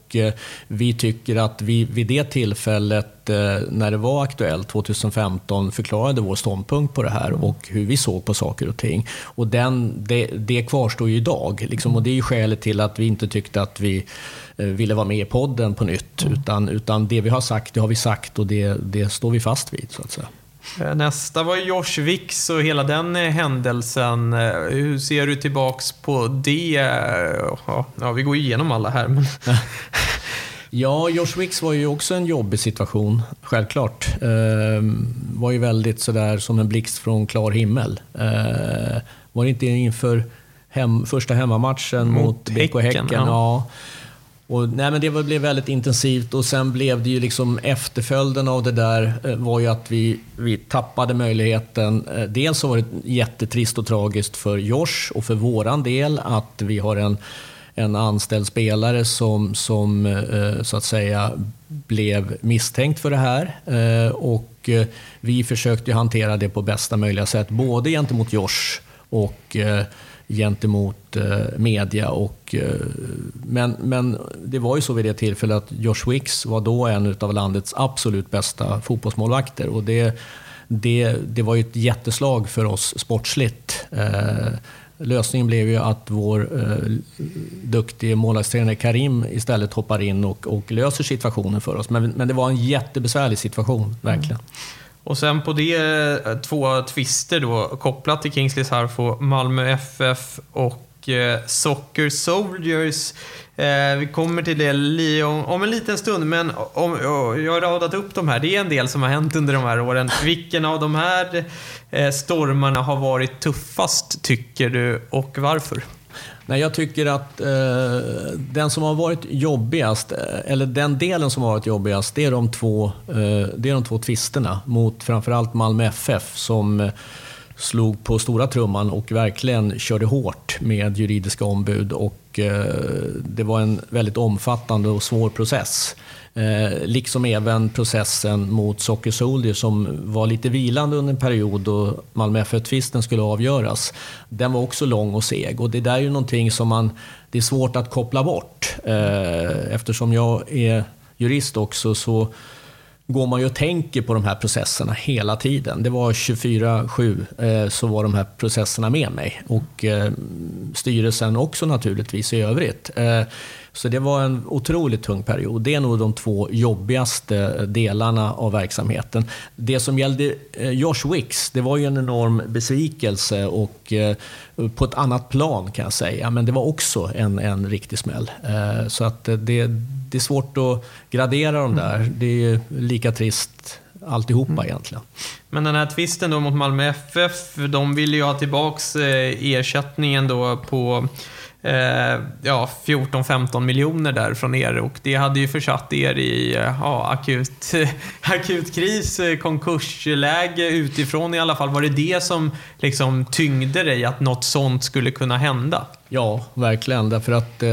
S10: vi tycker att vi vid det tillfället när det var aktuellt tjugohundrafemton förklarade vår ståndpunkt på det här och hur vi såg på saker och ting. Och den, det, det kvarstår ju idag. Liksom, och det är ju skälet till att vi inte tyckte att vi ville vara med i podden på nytt. Mm. Utan, utan det vi har sagt, det har vi sagt och det, det står vi fast vid, så att säga.
S9: Nästa var Josh Wicks och hela den händelsen. Hur ser du tillbaks på det? Ja, vi går igenom alla här. Men...
S10: Ja, Josh Wicks var ju också en jobbig situation, självklart. Ehm, var ju väldigt sådär som en blixt från klar himmel. Ehm, var det inte inför hem, första hemmamatchen mot, mot B K Häcken?
S9: Häcken ja.
S10: Ja. Och, nej, men det blev väldigt intensivt och sen blev det ju liksom efterföljden av det där var ju att vi, vi tappade möjligheten. Dels så var det jättetrist och tragiskt för Josh och för våran del att vi har en, en anställd spelare som, som så att säga blev misstänkt för det här. Och vi försökte hantera det på bästa möjliga sätt, både gentemot Josh och gentemot media. Och, men, men det var ju så vid det tillfället att Josh Wicks var då en av landets absolut bästa fotbollsmålvakter. Och det, det, det var ju ett jätteslag för oss sportsligt. Lösningen blev ju att vår eh, duktiga målvaktstränare Karim istället hoppar in och, och löser situationen för oss. Men, men det var en jättebesvärlig situation, verkligen. Mm.
S9: Och sen på det två twister då kopplat till Kingsley Sarfo, Malmö F F och eh, Soccer Soldiers. Eh, vi kommer till det om, om en liten stund, men om, om, jag har radat upp de här. Det är en del som har hänt under de här åren. Vilken av de här eh, stormarna har varit tuffast, tycker du, och varför?
S10: Nej, jag tycker att eh, den som har varit jobbigast, eller den delen som har varit jobbigast, det är de två, eh, det är de två twisterna mot framförallt Malmö F F som eh, slog på stora trumman och verkligen körde hårt med juridiska ombud, och eh, det var en väldigt omfattande och svår process. Eh, liksom även processen mot Soccer Soldier som var lite vilande under en period då Malmö F F-tvisten skulle avgöras. Den var också lång och seg, och det där är ju någonting som man, det är svårt att koppla bort. Eh, eftersom jag är jurist också så går man ju och tänker på de här processerna hela tiden. Det var tjugofyra sju eh, så var de här processerna med mig. Och eh, styrelsen också naturligtvis i övrigt. Eh, så det var en otroligt tung period. Det är nog de två jobbigaste delarna av verksamheten. Det som gällde eh, Josh Wicks, det var ju en enorm besvikelse och eh, på ett annat plan kan jag säga. Men det var också en, en riktig smäll. Eh, så att det, det är svårt att gradera dem där. Det är lika trist alltihopa mm. egentligen. Men
S9: den här tvisten då mot Malmö F F, de ville ju ha tillbaks ersättningen då på eh, ja, fjorton femton miljoner där från er, och det hade ju försatt er i ja, akut, akut kris, konkursläge utifrån i alla fall. Var det det som liksom tyngde dig att något sånt skulle kunna hända?
S10: Ja, verkligen. Därför att eh,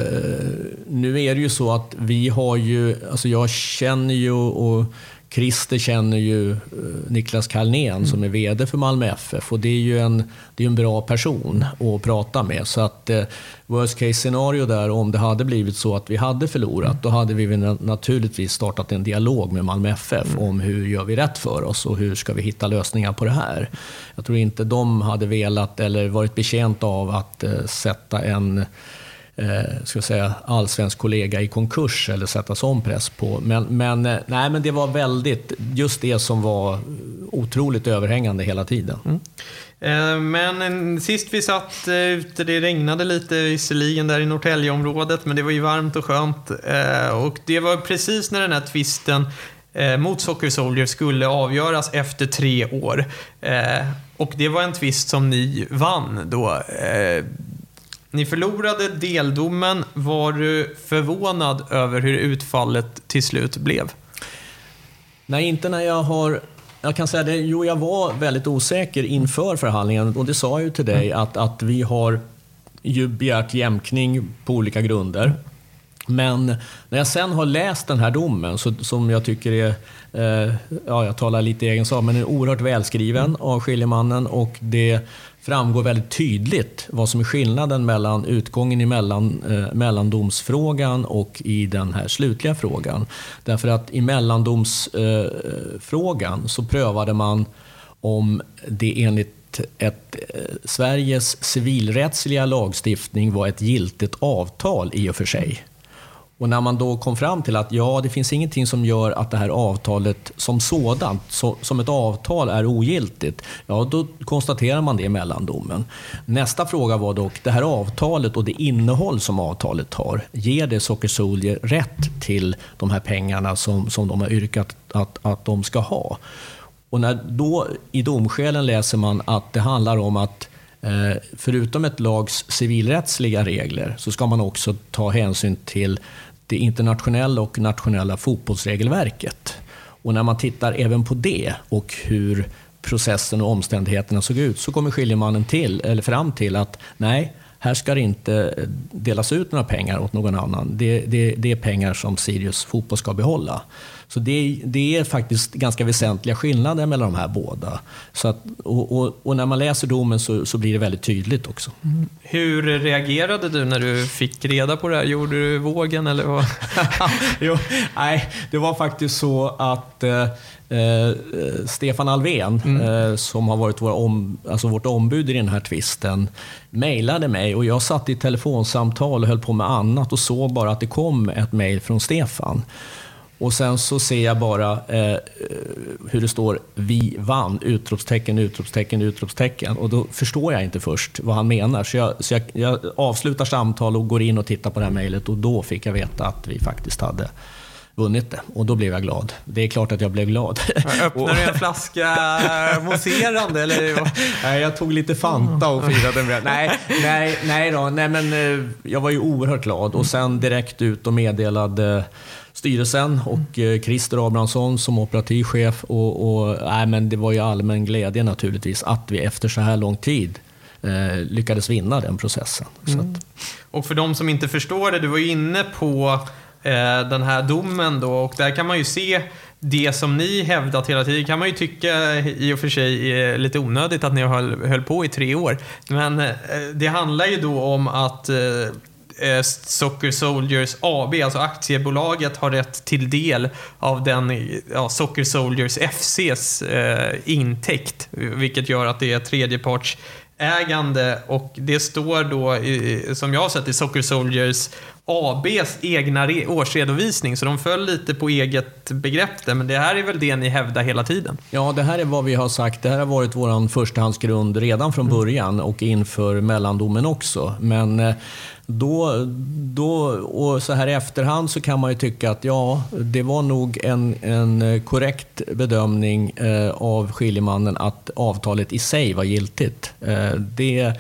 S10: nu är det ju så att vi har ju, alltså jag känner ju och Christer känner ju Niklas Kalnén mm. som är vd för Malmö F F, och det är ju en, det är en bra person att prata med. Så att eh, worst case scenario där, om det hade blivit så att vi hade förlorat, mm. då hade vi naturligtvis startat en dialog med Malmö F F mm. om hur gör vi rätt för oss och hur ska vi hitta lösningar på det här. Jag tror inte de hade velat eller varit betjänt av att eh, sätta en Eh, ska jag säga, allsvensk kollega i konkurs eller sätta sån press på. Men, men, nej, men det var väldigt, just det som var otroligt överhängande hela tiden.
S9: Mm. Eh, men sist vi satt eh, ute, det regnade lite visserligen där i Norrtäljeområdet, men det var ju varmt och skönt. Eh, och det var precis när den här tvisten eh, mot Soccer Soldier skulle avgöras efter tre år. Eh, och det var en tvist som ni vann då. Eh, Ni förlorade deldomen. Var du förvånad över hur utfallet till slut blev?
S10: Nej, inte när jag har... Jag kan säga det, jo, jag var väldigt osäker inför förhandlingen, och det sa jag ju till dig att, att vi har ju begärt jämkning på olika grunder. Men när jag sen har läst den här domen, så, som jag tycker är, eh, ja, jag talar lite i egen sak, men är oerhört välskriven av skiljemannen, och det framgår väldigt tydligt vad som är skillnaden mellan utgången i mellan, eh, mellandomsfrågan och i den här slutliga frågan. Därför att i mellandomsfrågan eh, så prövade man om det enligt ett, eh, Sveriges civilrättsliga lagstiftning var ett giltigt avtal i och för sig. Och när man då kom fram till att ja, det finns ingenting som gör att det här avtalet som sådant, så, som ett avtal är ogiltigt, ja, då konstaterar man det i mellandomen. Nästa fråga var dock, det här avtalet och det innehåll som avtalet har, ger det Soccer Soldier rätt till de här pengarna som, som de har yrkat att, att de ska ha? Och när då i domskälen läser man att det handlar om att förutom ett lags civilrättsliga regler så ska man också ta hänsyn till det internationella och nationella fotbollsregelverket. Och när man tittar även på det och hur processen och omständigheterna såg ut, så kommer skiljemannen till, eller fram till att nej, här ska det inte delas ut några pengar åt någon annan. Det, det, det är pengar som Sirius fotboll ska behålla. Så det, det är faktiskt ganska väsentliga skillnader mellan de här båda. Så att, och, och, och när man läser domen så, så blir det väldigt tydligt också.
S9: Mm. Hur reagerade du när du fick reda på det här? Gjorde du vågen eller vad?
S10: jo, nej, det var faktiskt så att eh, eh, Stefan Alvén, mm. eh, som har varit vår om, alltså vårt ombud i den här tvisten, mejlade mig, och jag satt i telefonsamtal och höll på med annat och såg bara att det kom ett mejl från Stefan. Och sen så ser jag bara eh, hur det står vi vann, utropstecken, utropstecken, utropstecken. Och då förstår jag inte först vad han menar. Så jag, så jag, jag avslutar samtal och går in och tittar på det här mejlet. Och då fick jag veta att vi faktiskt hade vunnit det. Och då blev jag glad. Det är klart att jag blev glad.
S9: Öppnar du en flaska mousserande? Eller?
S10: Nej, jag tog lite Fanta och firade med. Nej, nej, nej då. Nej, men jag var ju oerhört glad. Och sen direkt ut och meddelade styrelsen och Christer Abrahamsson som operativ chef. Och, och, nej, men det var ju allmän glädje naturligtvis att vi efter så här lång tid eh, lyckades vinna den processen. Mm. Så att.
S9: Och för de som inte förstår det, du var ju inne på den här domen då, och där kan man ju se det som ni hävdat hela tiden. Kan man ju tycka i och för sig är lite onödigt att ni höll, höll på i tre år, men det handlar ju då om att eh, Soccer Soldiers A B, alltså aktiebolaget, har rätt till del av den, ja, Soccer Soldiers F C:s eh, intäkt, vilket gör att det är tredjeparts ägande, och det står då i, som jag har sett i Soccer Soldiers A B:s egna re- årsredovisning, så de föll lite på eget begrepp där, men det här är väl det ni hävdar hela tiden?
S10: Ja, det här är vad vi har sagt. Det här har varit vår förstahandsgrund redan från början och inför mellandomen också. Men då, då och så här i efterhand så kan man ju tycka att ja, det var nog en, en korrekt bedömning eh, av skiljemannen att avtalet i sig var giltigt. Eh, det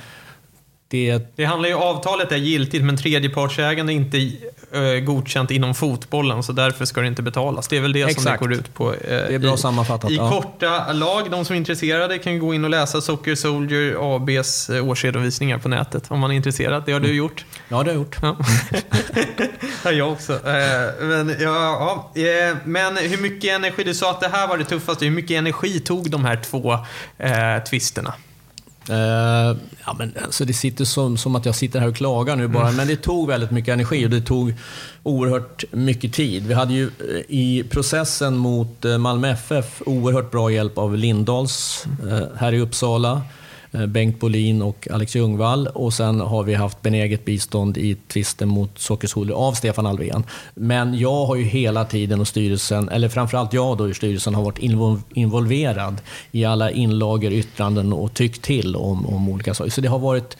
S10: Det,
S9: det handlar ju om avtalet är giltigt, men tredjepartsägande är inte uh, godkänt inom fotbollen, så därför ska det inte betalas. Det är väl det
S10: exakt.
S9: Som det går ut på. Uh,
S10: det är bra
S9: i,
S10: sammanfattat.
S9: I
S10: ja.
S9: korta lag, de som är intresserade kan ju gå in och läsa Soccer Soldier A B:s årsredovisningar på nätet om man är intresserad. Det har du gjort.
S10: Ja, det har jag gjort.
S9: Ja. ja, jag också. Uh, men, ja, ja. Uh, men hur mycket energi, du sa att det här var det tuffaste. Hur mycket energi tog de här två uh, twisterna?
S10: Uh, ja, men alltså det sitter som, som att jag sitter här och klagar nu bara, mm. men det tog väldigt mycket energi och det tog oerhört mycket tid. Vi hade ju i processen mot Malmö F F oerhört bra hjälp av Lindahls uh, här i Uppsala, uh, Bengt Bolin och Alex Ljungvall, och sen har vi haft benäget bistånd i tvisten mot Soccer Soldier av Stefan Alvén. Men jag har ju hela tiden och styrelsen, eller framförallt jag då i styrelsen, har varit involverad i alla inlager, yttranden och tyckt till om, om olika saker. Så det har varit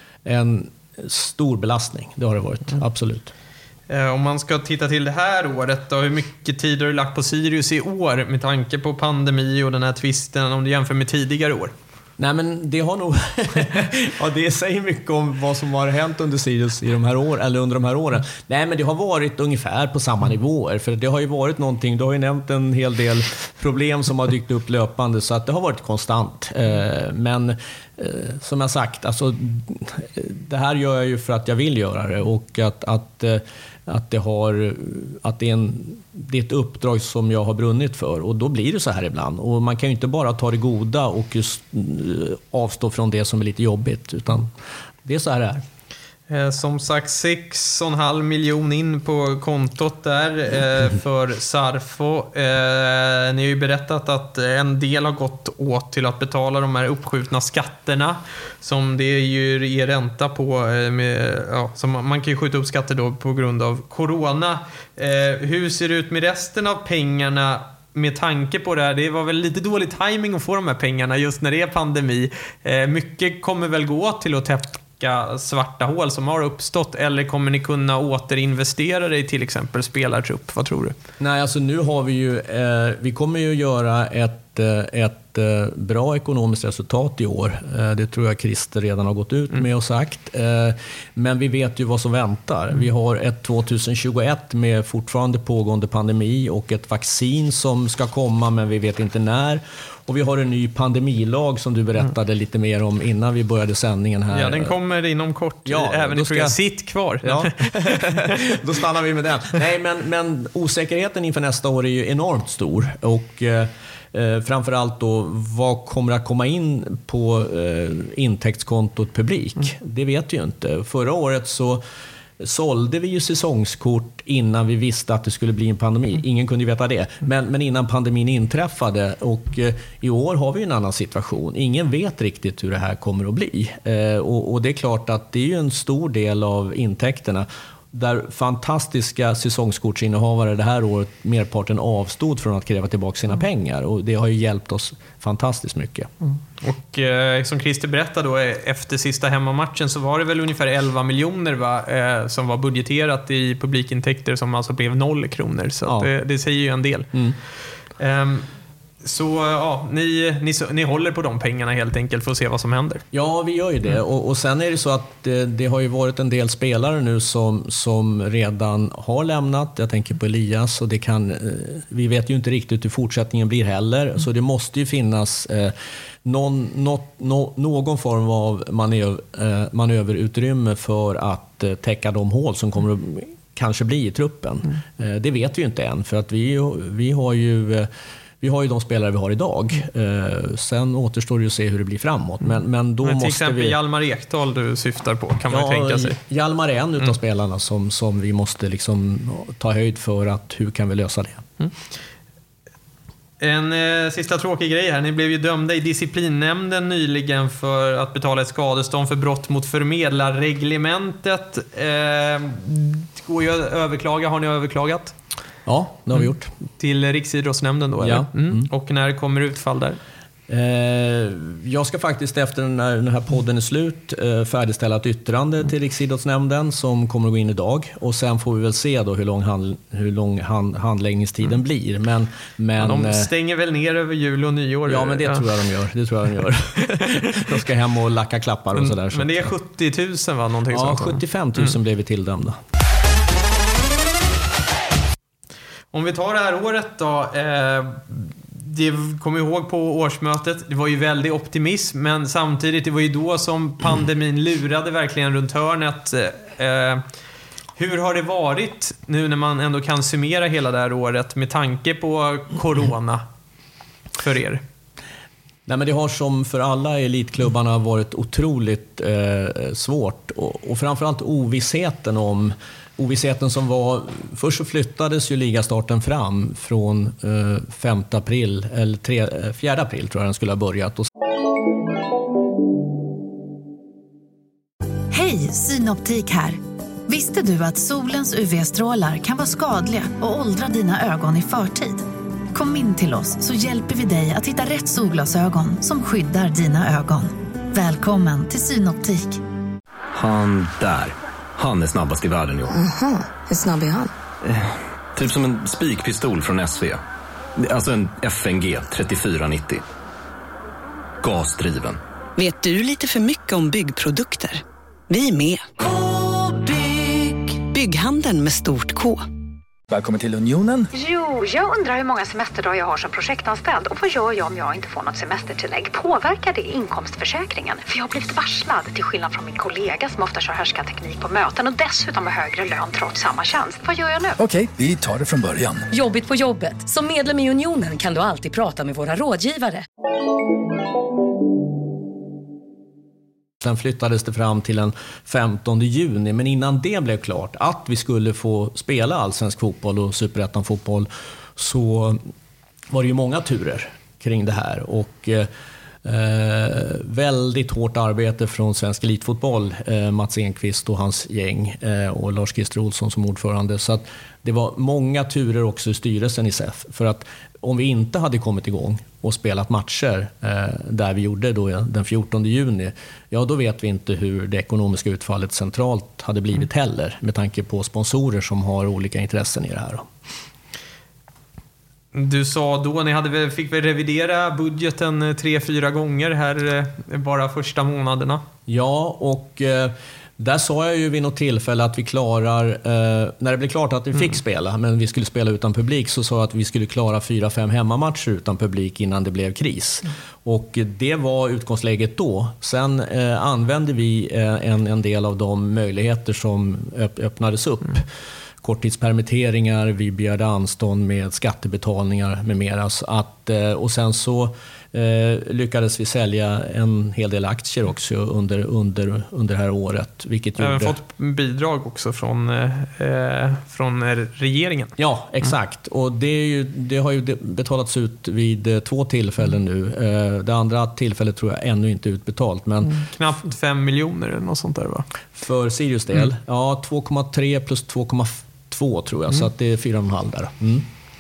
S10: en stor belastning, det har det varit, mm. absolut.
S9: Om man ska titta till det här året då, hur mycket tid har du lagt på Sirius i år med tanke på pandemi och den här tvisten om du jämför med tidigare år?
S10: Nej, men det har nog ja, det säger mycket om vad som har hänt under Sirius i de här år, eller under de här åren. Nej, men det har varit ungefär på samma nivåer, för det har ju varit någonting, du har ju nämnt en hel del problem som har dykt upp löpande, så att det har varit konstant. Men som jag sagt, alltså, det här gör jag ju för att jag vill göra det, och att, att, att, det, har, att det, är en, det är ett uppdrag som jag har brunnit för, och då blir det så här ibland. Och man kan ju inte bara ta det goda och just avstå från det som är lite jobbigt, utan det är så här det är.
S9: Som sagt, sex och en halv miljon in på kontot där eh, för Sarfo. Eh, ni har ju berättat att en del har gått åt till att betala de här uppskjutna skatterna som det ju är ränta på. Eh, med, ja, som man kan ju skjuta upp skatter då på grund av corona. Eh, hur ser det ut med resten av pengarna? Med tanke på det här, det var väl lite dålig timing att få de här pengarna just när det är pandemi. Eh, mycket kommer väl gå till att täppa svarta hål som har uppstått, eller kommer ni kunna återinvestera det i till exempel spelartrupp? Vad tror du?
S10: Nej, alltså nu har vi ju eh, vi kommer ju göra ett, ett jättebra ekonomiskt resultat i år. Det tror jag Christer redan har gått ut med och sagt. Men vi vet ju vad som väntar. Vi har ett tjugohundratjugoett med fortfarande pågående pandemi och ett vaccin som ska komma, men vi vet inte när. Och vi har en ny pandemilag som du berättade mm. lite mer om innan vi började sändningen här.
S9: Ja, den kommer inom kort, ja, även i program. Sitt kvar.
S10: Ja. Då stannar vi med den. Nej, men, men osäkerheten inför nästa år är ju enormt stor. Och eh, framförallt då, vad kommer att komma in på eh, intäktskontot publik? Mm. Det vet vi ju inte. Förra året så sålde vi ju säsongskort innan vi visste att det skulle bli en pandemi. Ingen kunde ju veta det. Men, men innan pandemin inträffade. Och eh, i år har vi en annan situation. Ingen vet riktigt hur det här kommer att bli. Eh, och, och det är klart att det är ju en stor del av intäkterna. Där fantastiska säsongskortsinnehavare det här året merparten avstod från att kräva tillbaka sina pengar. Och det har ju hjälpt oss fantastiskt mycket.
S9: Mm. Och eh, som Christer berättade då, efter sista hemmamatchen så var det väl ungefär elva miljoner va, eh, som var budgeterat i publikintäkter som alltså blev noll kronor. Så ja. det, det säger ju en del. Mm. Um, Så ja, ni, ni, ni håller på de pengarna helt enkelt för att se vad som händer.
S10: Ja, vi gör ju det. Mm. Och, och sen är det så att det, det har ju varit en del spelare nu som, som redan har lämnat. Jag tänker på Elias och det kan, vi vet ju inte riktigt hur fortsättningen blir heller. Mm. Så det måste ju finnas eh, någon, något, no, någon form av manöver, eh, manöverutrymme för att eh, täcka de hål som kommer att kanske bli i truppen. Mm. Eh, det vet vi ju inte än för att vi, vi har ju... Eh, Vi har ju de spelare vi har idag. Eh, sen återstår det ju att se hur det blir framåt. Men, men då
S9: men till
S10: måste
S9: exempel
S10: vi...
S9: Hjalmar Ekdal du syftar på, kan man
S10: ja,
S9: tänka sig.
S10: Hjalmar är en utav mm. spelarna som, som vi måste liksom ta höjd för att hur kan vi lösa det. Mm.
S9: En eh, sista tråkig grej här. Ni blev ju dömda i disciplinnämnden nyligen för att betala ett skadestånd för brott mot förmedlarreglementet. Eh, går ju att överklaga. Har ni överklagat?
S10: Ja, det har vi gjort.
S9: Mm. Till Riksidrottsnämnden då, eller?
S10: Ja.
S9: Mm.
S10: Mm.
S9: Och när kommer utfall där?
S10: Eh, jag ska faktiskt efter den här, den här podden är slut eh, färdigställa ett yttrande till Riksidrottsnämnden som kommer att gå in idag. Och sen får vi väl se då hur lång, hand, hur lång hand, handläggningstiden mm. blir. Men, men,
S9: ja, de stänger väl ner över jul och nyår?
S10: Ja, men det ja. tror jag de gör. Det tror jag de gör. De ska hem och lacka klappar och sådär. Så.
S9: Men det är sjuttio tusen va? Någonting
S10: ja,
S9: sånt.
S10: sjuttiofem tusen mm. blev vi tilldömda.
S9: Om vi tar det här året då, eh, det kommer ihåg på årsmötet, det var ju väldigt optimism, men samtidigt det var ju då som pandemin lurade verkligen runt hörnet. Eh, hur har det varit nu när man ändå kan summera hela det här året med tanke på corona för er?
S10: Nej, men det har som för alla elitklubbarna varit otroligt eh, svårt och, och framförallt ovissheten om Ovissheten som var, först så flyttades ju ligastarten fram från eh, femte april, eller tre, fjärde april tror jag den skulle ha börjat. Och...
S11: Hej, Synoptik här. Visste du att solens U V-strålar kan vara skadliga och åldra dina ögon i förtid? Kom in till oss så hjälper vi dig att hitta rätt solglasögon som skyddar dina ögon. Välkommen till Synoptik.
S1: Han där. Han är snabbast i världen, jo.
S12: Aha, hur snabb är han?
S1: Eh, typ som en spikpistol från S V. Alltså en F N G trettiofyra nittio. Gasdriven.
S3: Vet du lite för mycket om byggprodukter? Vi är med. K-bygg. Bygghandeln med stort K.
S13: Välkommen till Unionen.
S14: Jo, jag undrar hur många semesterdagar jag har som projektanställd. Och vad gör jag om jag inte får något semestertillägg? Påverkar det inkomstförsäkringen? För jag har blivit varslad, till skillnad från min kollega som ofta kör härskarteknik på möten och dessutom har högre lön trots samma tjänst. Vad gör jag nu?
S13: Okej, vi tar det från början.
S15: Jobbigt på jobbet. Som medlem i Unionen kan du alltid prata med våra rådgivare.
S10: Sen flyttades det fram till den femtonde juni, men innan det blev klart att vi skulle få spela allsvensk fotboll och superettan-fotboll så var det ju många turer kring det här och eh, väldigt hårt arbete från svensk elitfotboll, eh, Mats Enqvist och hans gäng eh, och Lars-Christer Olsson som ordförande. Så att det var många turer också i styrelsen i S E F, för att om vi inte hade kommit igång och spelat matcher eh, där vi gjorde då den fjortonde juni, ja då vet vi inte hur det ekonomiska utfallet centralt hade blivit heller, med tanke på sponsorer som har olika intressen i det här.
S9: Du sa då, ni hade väl, fick väl revidera budgeten tre, fyra gånger här bara första månaderna?
S10: Ja, och eh, där sa jag ju vid något tillfälle att vi klarar, eh, när det blev klart att vi fick mm. spela, men vi skulle spela utan publik, så sa jag att vi skulle klara fyra, fem hemmamatcher utan publik innan det blev kris. Mm. Och det var utgångsläget då. Sen eh, använde vi eh, en, en del av de möjligheter som öpp, öppnades upp. Mm. Korttidspermitteringar, vi begärde anstånd med skattebetalningar med mera. Så att, och sen så eh, lyckades vi sälja en hel del aktier också under, under, under det här året. Vilket
S9: vi har
S10: gjorde...
S9: fått bidrag också från, eh, från regeringen.
S10: Ja, exakt. Mm. Och det, är ju, det har ju betalats ut vid två tillfällen nu. Eh, det andra tillfället tror jag ännu inte utbetalt. Men... Mm.
S9: Knappt fem miljoner eller något sånt där, va?
S10: För Sirius del? Mm. Ja, två komma tre plus två komma två tror jag, mm. så att det är fyra komma fem där. Mm.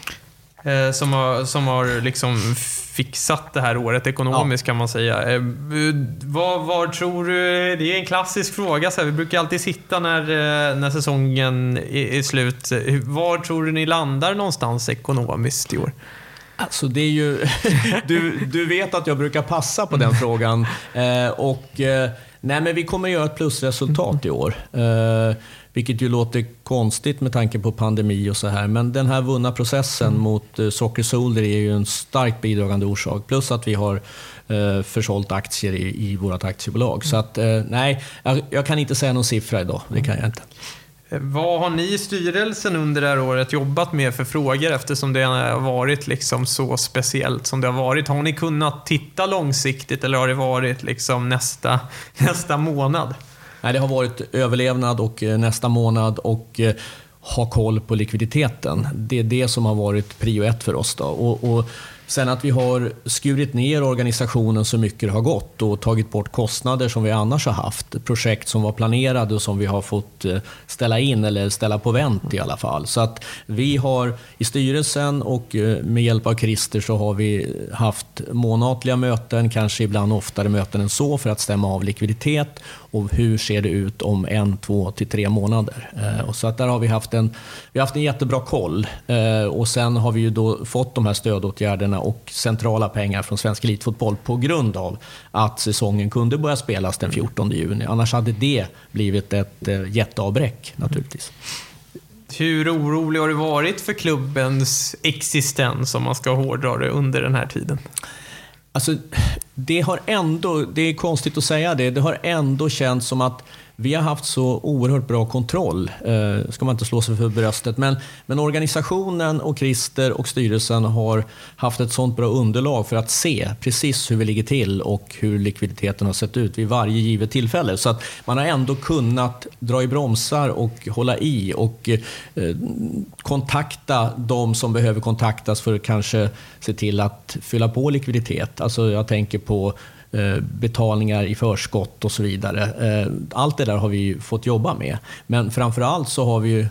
S9: Eh, som har, som har liksom fixat det här året ekonomiskt, ja. Kan man säga. Eh, vad, vad tror du, det är en klassisk fråga, så här, vi brukar alltid sitta när, när säsongen är, är slut. Var tror du ni landar någonstans ekonomiskt i år?
S10: Alltså det är ju, du, du vet att jag brukar passa på den frågan. Eh, och eh, nej, men vi kommer göra ett plusresultat i år. Eh, vilket ju låter konstigt med tanke på pandemi och så här. Men den här vunna processen mm. mot eh, Soccer Solder är ju en starkt bidragande orsak. Plus att vi har eh, försålt aktier i, i vårt aktiebolag. Mm. Så att eh, nej, jag, jag kan inte säga någon siffra idag. Det kan jag inte.
S9: Vad har ni i styrelsen under det här året jobbat med för frågor, eftersom det har varit liksom så speciellt som det har varit? Har ni kunnat titta långsiktigt eller har det varit liksom nästa, nästa månad?
S10: Nej, det har varit överlevnad och nästa månad och ha koll på likviditeten. Det är det som har varit prio ett för oss då. Och, och sen att vi har skurit ner organisationen så mycket det har gått och tagit bort kostnader som vi annars har haft. Projekt som var planerade och som vi har fått ställa in eller ställa på vänt i alla fall. Så att vi har i styrelsen och med hjälp av Christer så har vi haft månatliga möten, kanske ibland oftare möten än så, för att stämma av likviditet och hur ser det ut om en, två till tre månader. Och så att där har vi haft en, vi har haft en jättebra koll. Och sen har vi ju då fått de här stödåtgärderna och centrala pengar från Svensk Elitfotboll på grund av att säsongen kunde börja spelas den fjortonde juni. Annars hade det blivit ett jätteavbräck naturligtvis.
S9: Hur orolig har du varit för klubbens existens, om man ska hårdra det, under den här tiden?
S10: Alltså, det har ändå, det är konstigt att säga det, det har ändå känts som att vi har haft så oerhört bra kontroll, eh, ska man inte slå sig för bröstet, men, men organisationen och Christer och styrelsen har haft ett sånt bra underlag för att se precis hur vi ligger till och hur likviditeten har sett ut vid varje givet tillfälle. Så att man har ändå kunnat dra i bromsar och hålla i och eh, kontakta de som behöver kontaktas för att kanske se till att fylla på likviditet. Alltså jag tänker på betalningar i förskott och så vidare. Allt det där har vi fått jobba med. Men framförallt så har vi ju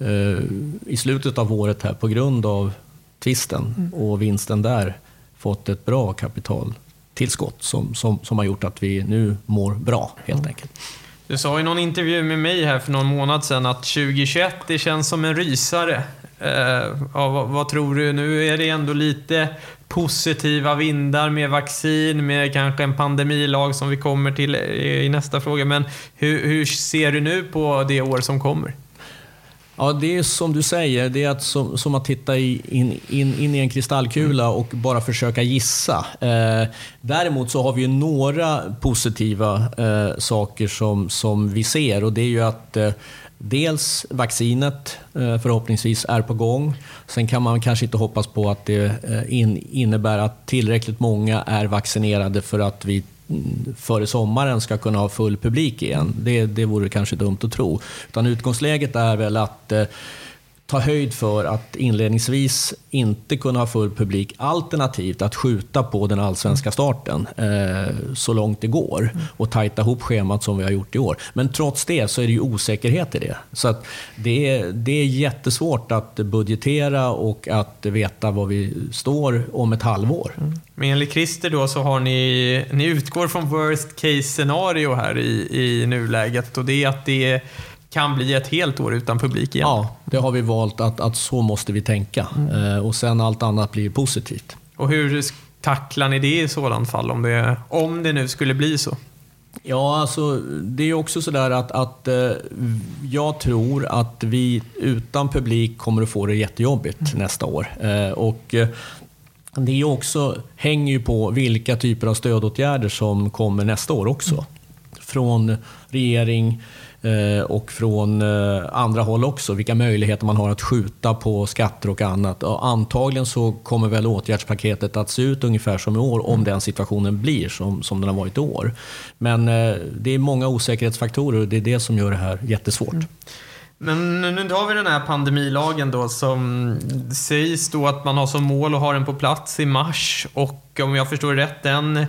S10: i slutet av året här på grund av tvisten och vinsten där fått ett bra kapitaltillskott som, som, som har gjort att vi nu mår bra helt enkelt.
S9: Du sa i någon intervju med mig här för någon månad sedan att tjugohundratjugoett det känns som en rysare. Uh, ja, vad, vad tror du? Nu är det ändå lite positiva vindar med vaccin, med kanske en pandemilag som vi kommer till i nästa fråga. Men hur, hur ser du nu på det år som kommer?
S10: Ja, det är som du säger, det är att, som, som att titta in, in, in i en kristallkula och bara försöka gissa. Eh, däremot så har vi ju några positiva eh, saker som, som vi ser, och det är ju att eh, dels vaccinet eh, förhoppningsvis är på gång. Sen kan man kanske inte hoppas på att det eh, in, innebär att tillräckligt många är vaccinerade för att vi före sommaren ska kunna ha full publik igen. Det, det vore kanske dumt att tro. Utan utgångsläget är väl att eh, ta höjd för att inledningsvis inte kunna ha full publik, alternativt att skjuta på den allsvenska starten eh, så långt det går och tajta ihop schemat som vi har gjort i år. Men trots det så är det ju osäkerhet i det. Så att det, är, det är jättesvårt att budgetera och att veta vad vi står om ett halvår.
S9: Mm. Men enligt Christer då så har ni, ni utgår från worst case scenario här i, i nuläget, och det är att det kan bli ett helt år utan publik igen.
S10: Ja, det har vi valt att, att så måste vi tänka. Mm. Och sen allt annat blir positivt.
S9: Och hur tacklar ni det i sådant fall om det, om det nu skulle bli så?
S10: Ja, alltså det är också sådär att, att eh, jag tror att vi utan publik kommer att få det jättejobbigt mm. nästa år. Eh, och eh, det är också, hänger ju på vilka typer av stödåtgärder som kommer nästa år också. Mm. Från regering eh, och från eh, andra håll också. Vilka möjligheter man har att skjuta på skatter och annat. Och antagligen så kommer väl åtgärdspaketet att se ut ungefär som i år om mm. den situationen blir som, som den har varit i år. Men eh, det är många osäkerhetsfaktorer och det är det som gör det här jättesvårt. Mm.
S9: Men nu har vi den här pandemilagen då som sägs då att man har som mål att ha den på plats i mars, och om jag förstår rätt, den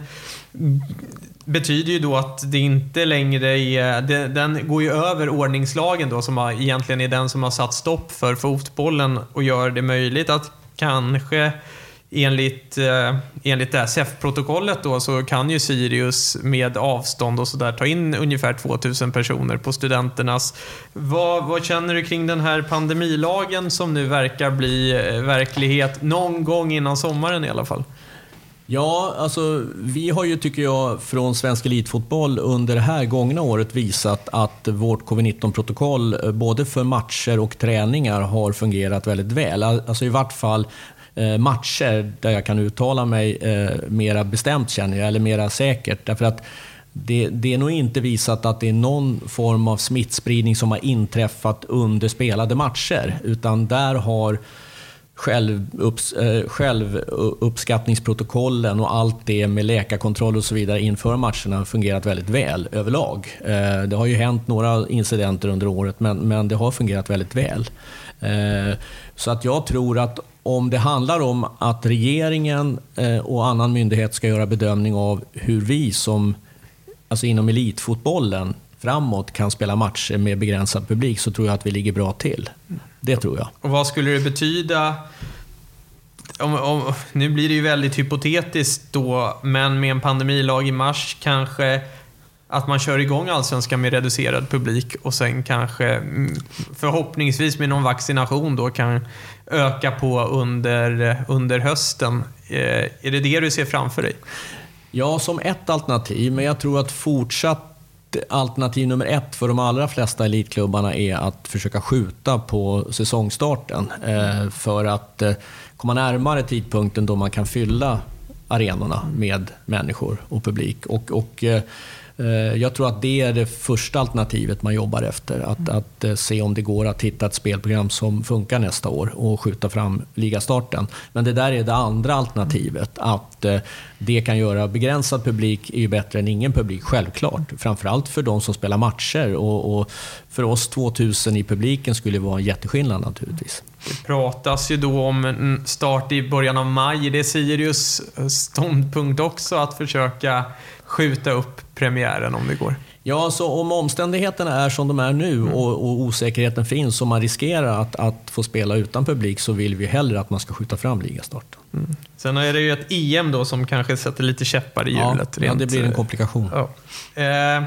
S9: betyder ju då att det inte längre är, den går ju över ordningslagen då, som egentligen är den som har satt stopp för fotbollen och gör det möjligt att kanske enligt, eh, enligt det här S E F-protokollet då, så kan ju Sirius med avstånd och så där ta in ungefär tvåtusen personer på studenternas. Vad, vad känner du kring den här pandemilagen som nu verkar bli eh, verklighet någon gång innan sommaren i alla fall?
S10: Ja, alltså vi har ju, tycker jag, från Svensk Elitfotboll under det här gångna året visat att vårt covid nitton-protokoll både för matcher och träningar har fungerat väldigt väl. Alltså i vart fall matcher där jag kan uttala mig eh, mera bestämt, känner jag, eller mera säkert. Därför att det, det är nog inte visat att det är någon form av smittspridning som har inträffat under spelade matcher. Utan där har självups, eh, självuppskattningsprotokollen och allt det med läkarkontroll och så vidare inför matcherna fungerat väldigt väl överlag. Eh, det har ju hänt några incidenter under året, men, men det har fungerat väldigt väl. Eh, så att jag tror att om det handlar om att regeringen och annan myndighet ska göra bedömning av hur vi som, alltså inom elitfotbollen framåt kan spela matcher med begränsad publik, så tror jag att vi ligger bra till. Det tror jag.
S9: Och vad skulle det betyda om, om, nu blir det ju väldigt hypotetiskt då, men med en pandemilag i mars kanske att man kör igång Allsvenskan med reducerad publik och sen kanske förhoppningsvis med någon vaccination då kan öka på under, under hösten. Är det det du ser framför dig?
S10: Ja, som ett alternativ, men jag tror att fortsatt alternativ nummer ett för de allra flesta elitklubbarna är att försöka skjuta på säsongstarten för att komma närmare tidpunkten då man kan fylla arenorna med människor och publik. Och, och jag tror att det är det första alternativet man jobbar efter. Att, att se om det går att hitta ett spelprogram som funkar nästa år och skjuta fram ligastarten. Men det där är det andra alternativet. Att det kan göra begränsad publik är ju bättre än ingen publik, självklart. Framförallt för de som spelar matcher. Och, och för oss tvåtusen i publiken skulle det vara en jätteskillnad naturligtvis.
S9: Det pratas ju då om en start i början av maj. Det är Sirius ståndpunkt också att försöka skjuta upp premiären om det går.
S10: Ja, så om omständigheterna är som de är nu mm. och, och osäkerheten finns och man riskerar att, att få spela utan publik, så vill vi hellre att man ska skjuta fram ligastarten.
S9: Mm. Sen är det ju ett E M då som kanske sätter lite käppar i hjulet.
S10: Ja, ja, det blir en komplikation.
S9: Ja. Eh,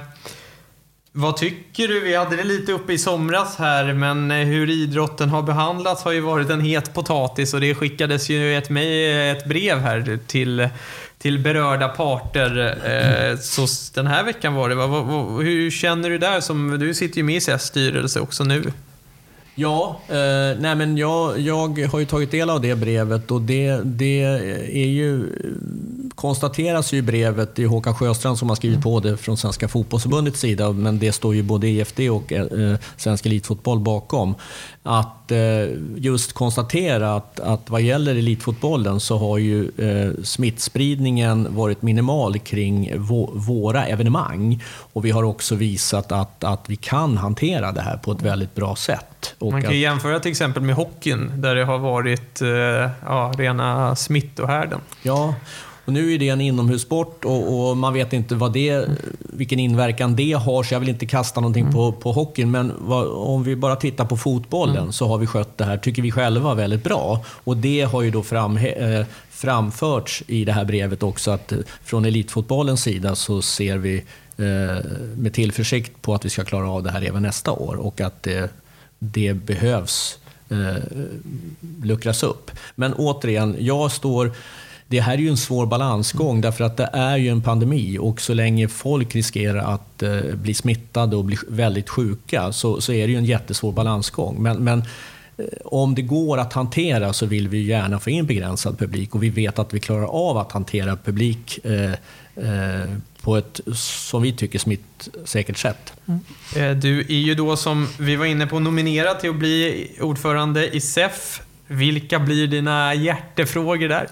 S9: vad tycker du? Vi hade det lite uppe i somras här, men hur idrotten har behandlats har ju varit en het potatis, och det skickades ju ett, ett brev här till till berörda parter. Eh, så den här veckan var det. Va, va, va, hur känner du där? Som, du sitter ju med i S E F:s styrelse också nu.
S10: Ja, eh, nej men jag, jag har ju tagit del av det brevet, och det, det är ju, konstateras ju i brevet, det är Håkan Sjöstrand som har skrivit på det från Svenska fotbollsförbundets sida, men det står ju både E F D och eh, Svensk Elitfotboll bakom, att eh, just konstatera att, att vad gäller elitfotbollen så har ju eh, smittspridningen varit minimal kring vå, våra evenemang, och vi har också visat att, att vi kan hantera det här på ett väldigt bra sätt. Och
S9: man kan ju
S10: att,
S9: jämföra till exempel med hockeyn där det har varit eh, ja, rena smittohärden.
S10: Ja, och nu är det en inomhussport, och, och man vet inte vad det, vilken inverkan det har, så jag vill inte kasta någonting mm. på, på hockeyn, men vad, om vi bara tittar på fotbollen mm. så har vi skött det här, tycker vi själva, väldigt bra. Och det har ju då fram, eh, framförts i det här brevet också, att från elitfotbollens sida så ser vi med tillförsikt på att vi ska klara av det här även nästa år och att det, det behövs eh, luckras upp. Men återigen, jag står... Det här är ju en svår balansgång därför att det är ju en pandemi och så länge folk riskerar att eh, bli smittade och bli väldigt sjuka så, så är det ju en jättesvår balansgång. Men, men eh, om det går att hantera så vill vi gärna få in begränsad publik och vi vet att vi klarar av att hantera publik eh, eh, på ett, som vi tycker, smittsäkert sätt.
S9: Mm. Du är ju då, som vi var inne på, nominerad till att bli ordförande i S E F. Vilka blir dina hjärtefrågor där?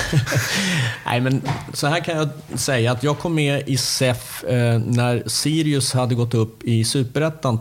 S10: Nej, men så här kan jag säga att jag kom med i S E F eh, när Sirius hade gått upp i Superettan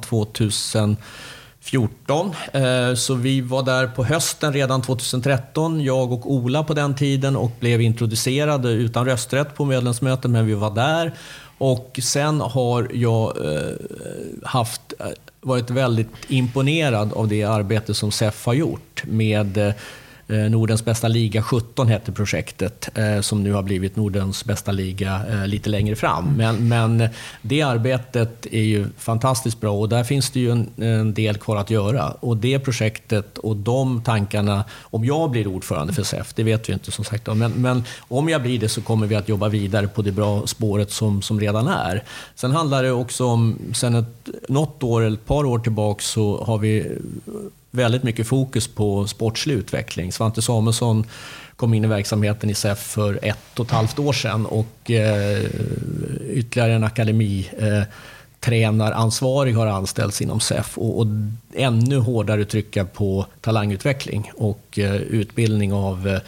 S10: tjugohundrafjorton. Eh, så vi var där på hösten redan tjugohundratretton, jag och Ola på den tiden, och blev introducerade utan rösträtt på medlemsmöten, men vi var där. Och sen har jag eh, haft... varit väldigt imponerad av det arbete som S E F har gjort med eh, Nordens bästa liga sjutton hette projektet eh, som nu har blivit Nordens bästa liga eh, lite längre fram. Men, men det arbetet är ju fantastiskt bra och där finns det ju en, en del kvar att göra. Och det projektet och de tankarna, om jag blir ordförande för S E F, det vet vi inte som sagt. Men, men om jag blir det så kommer vi att jobba vidare på det bra spåret som, som redan är. Sen handlar det också om, sen ett, något år eller ett par år tillbaka så har vi väldigt mycket fokus på sportslig utveckling. Svante Samuelsson kom in i verksamheten i S E F för ett och ett halvt år sedan och eh, ytterligare en akademi eh, tränaransvarig har anställts inom S E F och, och ännu hårdare trycka på talangutveckling och eh, utbildning av eh,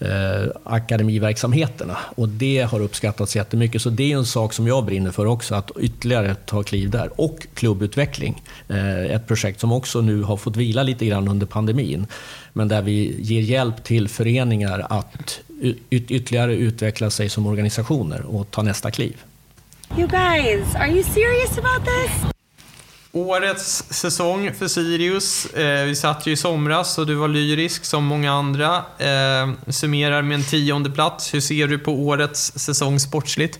S10: akademiverksamheterna, och det har uppskattats jättemycket, så det är en sak som jag brinner för också, att ytterligare ta kliv där. Och klubbutveckling, ett projekt som också nu har fått vila lite grann under pandemin, men där vi ger hjälp till föreningar att ytterligare utveckla sig som organisationer och ta nästa kliv.
S2: You guys, are you serious about this?
S9: Årets säsong för Sirius, eh, vi satt ju i somras och du var lyrisk som många andra, eh, summerar med en tionde plats. Hur ser du på årets säsong sportsligt?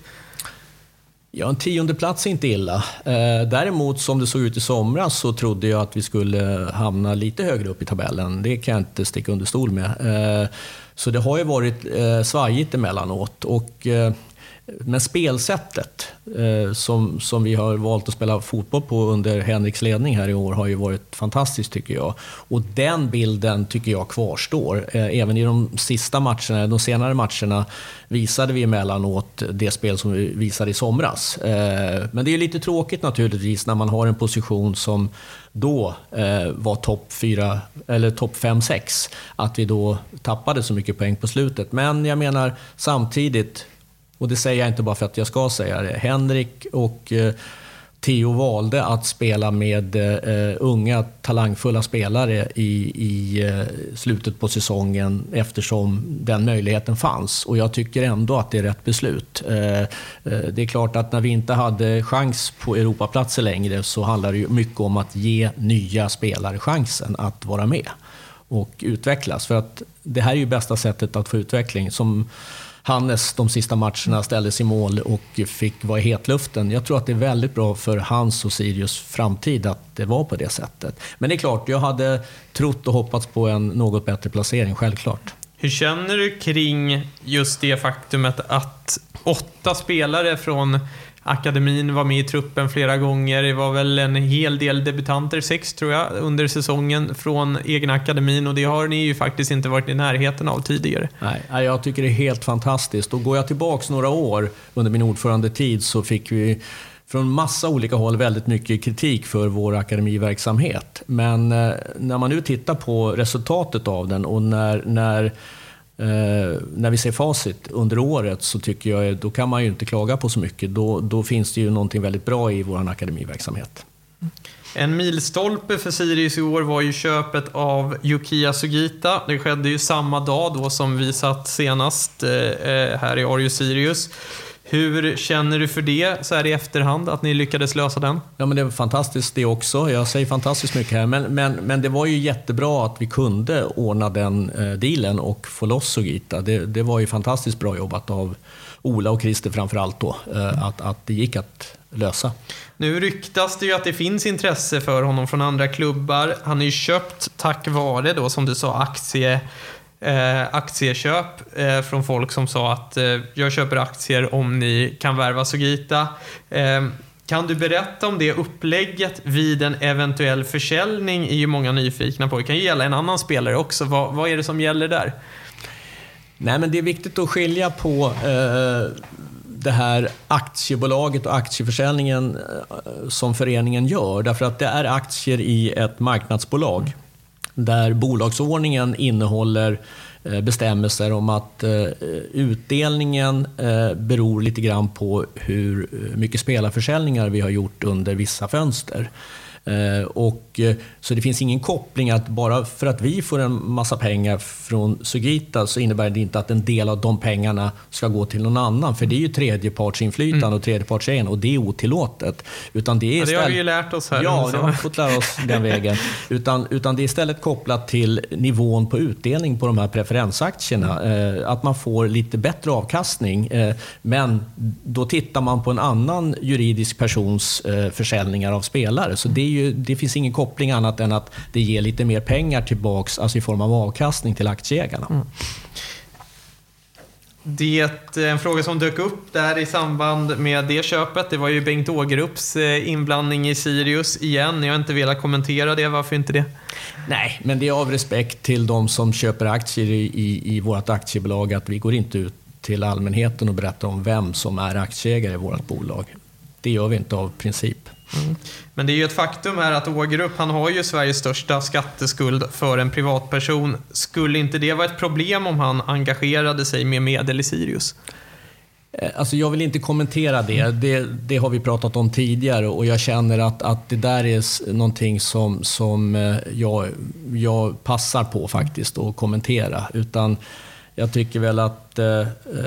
S10: Ja, en tionde plats är inte illa. Eh, däremot som det såg ut i somras så trodde jag att vi skulle hamna lite högre upp i tabellen. Det kan jag inte sticka under stol med. Eh, så det har ju varit eh, svajigt emellanåt och eh, men spelsättet eh, som, som vi har valt att spela fotboll på under Henriks ledning här i år har ju varit fantastiskt tycker jag. Och den bilden tycker jag kvarstår. Eh, även i de sista matcherna, de senare matcherna visade vi emellanåt det spel som vi visade i somras. Eh, men det är lite tråkigt naturligtvis när man har en position som då eh, var topp fyra eller topp fem sex, att vi då tappade så mycket poäng på slutet. Men jag menar samtidigt, och det säger jag inte bara för att jag ska säga det, Henrik och eh, Theo valde att spela med eh, unga talangfulla spelare i, i eh, slutet på säsongen eftersom den möjligheten fanns. Och jag tycker ändå att det är rätt beslut. Eh, eh, det är klart att när vi inte hade chans på Europaplatser längre så handlar det ju mycket om att ge nya spelare chansen att vara med och utvecklas. För att det här är ju bästa sättet att få utveckling. Som Hannes de sista matcherna ställdes i mål och fick vara i hetluften. Jag tror att det är väldigt bra för hans och Sirius framtid att det var på det sättet. Men det är klart, jag hade trott och hoppats på en något bättre placering, självklart.
S9: Hur känner du kring just det faktumet att åtta spelare från akademin var med i truppen flera gånger? Det var väl en hel del debutanter, sex tror jag, under säsongen från egna akademin, och det har ni ju faktiskt inte varit i närheten av tidigare.
S10: Nej, jag tycker det är helt fantastiskt. Och går jag tillbaks några år under min ordförandetid så fick vi från massa olika håll väldigt mycket kritik för vår akademiverksamhet. Men när man nu tittar på resultatet av den och när, när Uh, när vi ser facit under året så tycker jag då kan man ju inte klaga på så mycket. Då, då finns det ju någonting väldigt bra i vår akademiverksamhet.
S9: En milstolpe för Sirius i år var ju köpet av Yukiya Sugita. Det skedde ju samma dag då som vi satt senast uh, här i Arjo Sirius. Hur känner du för det så här i efterhand, att ni lyckades lösa den?
S10: Ja, men det var fantastiskt det också. Jag säger fantastiskt mycket här. Men, men, men det var ju jättebra att vi kunde ordna den eh, dealen och få loss Sugita. Det, det var ju fantastiskt bra jobbat av Ola och Christer framförallt då. Eh, att, att det gick att lösa.
S9: Nu ryktas det ju att det finns intresse för honom från andra klubbar. Han är ju köpt tack vare då, som du sa, aktie... Eh, aktieköp eh, från folk som sa att eh, jag köper aktier om ni kan värva Sugita. Eh, kan du berätta om det upplägget vid en eventuell försäljning? Är ju många nyfikna på. Det kan ju gälla en annan spelare också. Vad, vad är det som gäller där?
S10: Nej, men det är viktigt att skilja på eh, det här aktiebolaget och aktieförsäljningen eh, som föreningen gör. Därför att det är aktier i ett marknadsbolag där bolagsordningen innehåller bestämmelser om att utdelningen beror lite grann på hur mycket spelarförsäljningar vi har gjort under vissa fönster. Och, så det finns ingen koppling att bara för att vi får en massa pengar från Sugita så innebär det inte att en del av de pengarna ska gå till någon annan. För det är ju tredjepartsinflytande mm. och tredjepartsägande och det är otillåtet. Utan det, är
S9: ja, det
S10: istället...
S9: har vi ju lärt oss här.
S10: Ja, det har vi fått lära oss den vägen. Utan, utan det är istället kopplat till nivån på utdelning på de här preferensaktierna. Mm. Att man får lite bättre avkastning. Men då tittar man på en annan juridisk persons försäljningar av spelare. Så det är ju, det finns ingen koppling annat än att det ger lite mer pengar tillbaks, alltså i form av avkastning till aktieägarna. Mm.
S9: Det är en fråga som dök upp där i samband med det köpet. Det var ju Bengt Ågerups inblandning i Sirius igen. Jag har inte velat kommentera det. Varför inte det?
S10: Nej, men det är av respekt till de som köper aktier i, i, i vårt aktiebolag att vi går inte ut till allmänheten och berättar om vem som är aktieägare i vårt bolag. Det gör vi inte av princip.
S9: Mm. Men det är ju ett faktum här att Ågerup, han har ju Sveriges största skatteskuld för en privatperson. Skulle inte det vara ett problem om han engagerade sig med medel i Sirius?
S10: Alltså jag vill inte kommentera det. det. Det har vi pratat om tidigare och jag känner att, att det där är någonting som, som jag, jag passar på faktiskt att kommentera. Utan jag tycker väl att eh,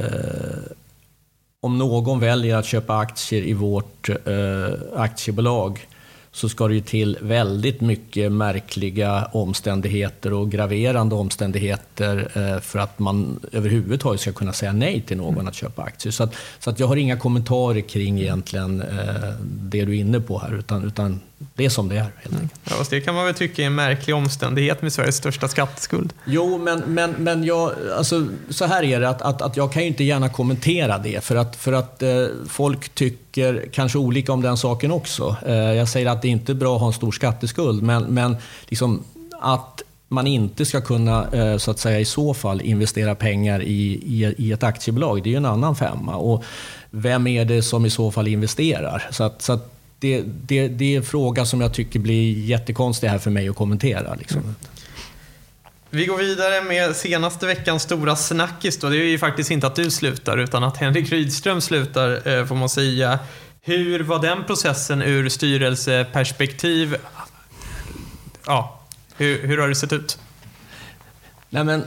S10: om någon väljer att köpa aktier i vårt eh, aktiebolag så ska det ju till väldigt mycket märkliga omständigheter och graverande omständigheter eh, för att man överhuvudtaget ska kunna säga nej till någon att köpa aktier. Så att, så att jag har inga kommentarer kring egentligen eh, det du är inne på här, utan, utan det är som det är helt enkelt.
S9: Ja, det kan man väl tycka är en märklig omständighet med Sveriges största skatteskuld.
S10: Jo, men, men, men jag, alltså, så här är det att, att, att jag kan ju inte gärna kommentera det för att, för att eh, folk tycker kanske olika om den saken också. Eh, jag säger att det inte är bra att ha en stor skatteskuld, men, men liksom att man inte ska kunna eh, så att säga i så fall investera pengar i, i, i ett aktiebolag, det är ju en annan femma. Och vem är det som i så fall investerar? Så att, så att Det, det, det är en fråga som jag tycker blir jättekonstig här för mig att kommentera. Liksom. Mm.
S9: Vi går vidare med senaste veckans stora snackis. Då. Det är ju faktiskt inte att du slutar utan att Henrik Rydström slutar, får man säga. Hur var den processen ur styrelseperspektiv? Ja, hur, hur har det sett ut?
S10: Nej, men...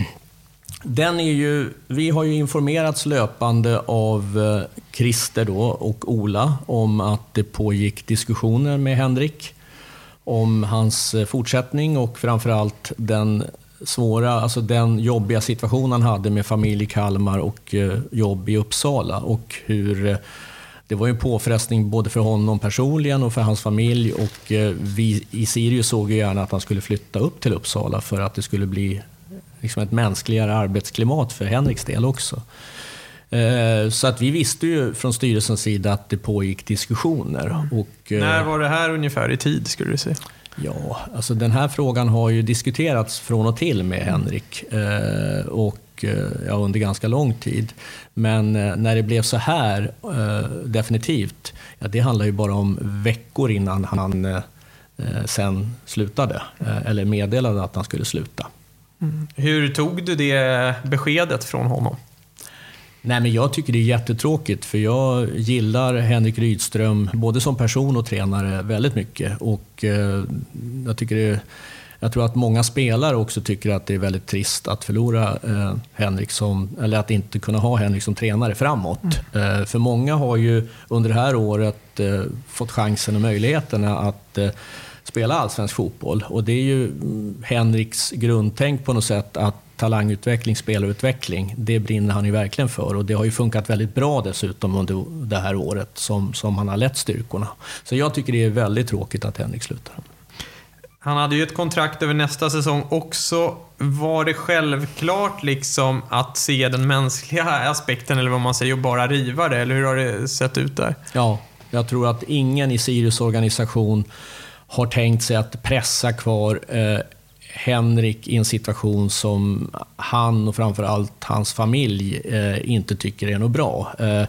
S10: Den är ju, vi har ju informerats löpande av Christer då och Ola om att det pågick diskussioner med Henrik om hans fortsättning och framförallt den svåra, alltså den jobbiga situation han hade med familj i Kalmar och jobb i Uppsala och hur det var ju en påfrestning både för honom personligen och för hans familj och vi i Sirius såg ju gärna att han skulle flytta upp till Uppsala för att det skulle bli liksom ett mänskligare arbetsklimat för Henriks del också. Så att vi visste ju från styrelsens sida att det pågick diskussioner. Och,
S9: när var det här ungefär i tid skulle du säga?
S10: Ja, alltså den här frågan har ju diskuterats från och till med Henrik och ja, under ganska lång tid. Men när det blev så här definitivt, ja, det handlar ju bara om veckor innan han sen slutade eller meddelade att han skulle sluta.
S9: Mm. Hur tog du det beskedet från honom?
S10: Nej, men jag tycker det är jättetråkigt för jag gillar Henrik Rydström både som person och tränare väldigt mycket och eh, jag tycker det, jag tror att många spelare också tycker att det är väldigt trist att förlora eh, Henrik som, eller att inte kunna ha Henrik som tränare framåt. Mm. Eh, för många har ju under det här året eh, fått chansen och möjligheterna att eh, spela allsvensk fotboll. Och det är ju mm, Henriks grundtänk på något sätt att talangutveckling, spelarutveckling, det brinner han ju verkligen för. Och det har ju funkat väldigt bra dessutom under det här året som, som han har lett styrkorna. Så jag tycker det är väldigt tråkigt att Henrik slutar.
S9: Han hade ju ett kontrakt över nästa säsong också. Var det självklart liksom att se den mänskliga aspekten, eller vad man säger, och bara riva det? Eller hur har det sett ut där?
S10: Ja, jag tror att ingen i Sirius organisation har tänkt sig att pressa kvar eh, Henrik i en situation som han och framförallt hans familj eh, inte tycker är något bra. Eh,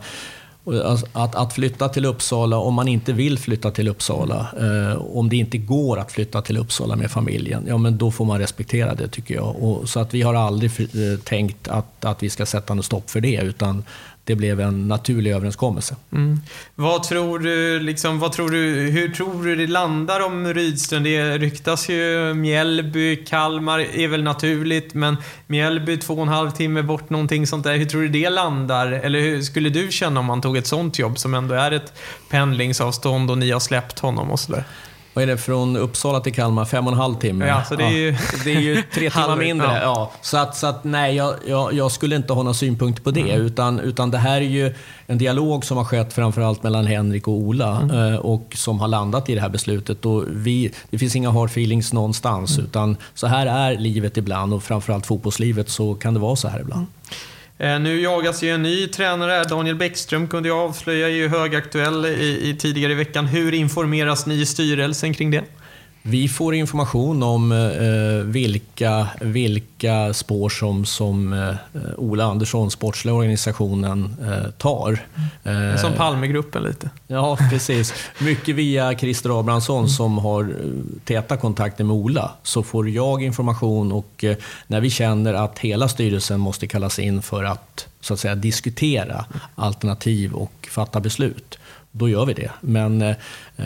S10: att, att flytta till Uppsala, om man inte vill flytta till Uppsala, eh, om det inte går att flytta till Uppsala med familjen, ja men då får man respektera det tycker jag. Och, så att vi har aldrig eh, tänkt att, att vi ska sätta något stopp för det, utan det blev en naturlig överenskommelse.
S9: Mm. Vad tror du, liksom, vad tror du, hur tror du det landar om Rydström? Det ryktas ju Mjällby, Kalmar är väl naturligt, men Mjällby två och en halv timme bort, någonting sånt där. Hur tror du det landar? Eller hur skulle du känna om man tog ett sånt jobb som ändå är ett pendlingsavstånd och ni har släppt honom och sådär?
S10: Vad är det från Uppsala till Kalmar? Fem och en halv timme.
S9: Ja, så det är ju,
S10: ja. det är ju tre timmar mindre. Ja. Ja. Så, att, så att nej, jag, jag, jag skulle inte ha några synpunkter på det. Mm. Utan, utan det här är ju en dialog som har skett framförallt mellan Henrik och Ola. Mm. Och som har landat i det här beslutet. Och vi, det finns inga hard feelings någonstans. Mm. Utan så här är livet ibland. Och framförallt fotbollslivet, så kan det vara så här ibland. Mm.
S9: Eh, nu jagas ju en ny tränare. Daniel Bäckström kunde jag avslöja, är ju högaktuell i, i tidigare i veckan. Hur informeras ni i styrelsen kring det?
S10: Vi får information om eh, vilka, vilka spår som, som eh, Ola Andersson, sportsliga organisationen, eh, tar.
S9: Mm. Eh, som Palmegruppen lite.
S10: Ja, precis. Mycket via Christer Abrahamsson mm. som har täta kontakter med Ola. Så får jag information, och eh, när vi känner att hela styrelsen måste kallas in för att, så att säga, diskutera alternativ och fatta beslut, då gör vi det. Men eh,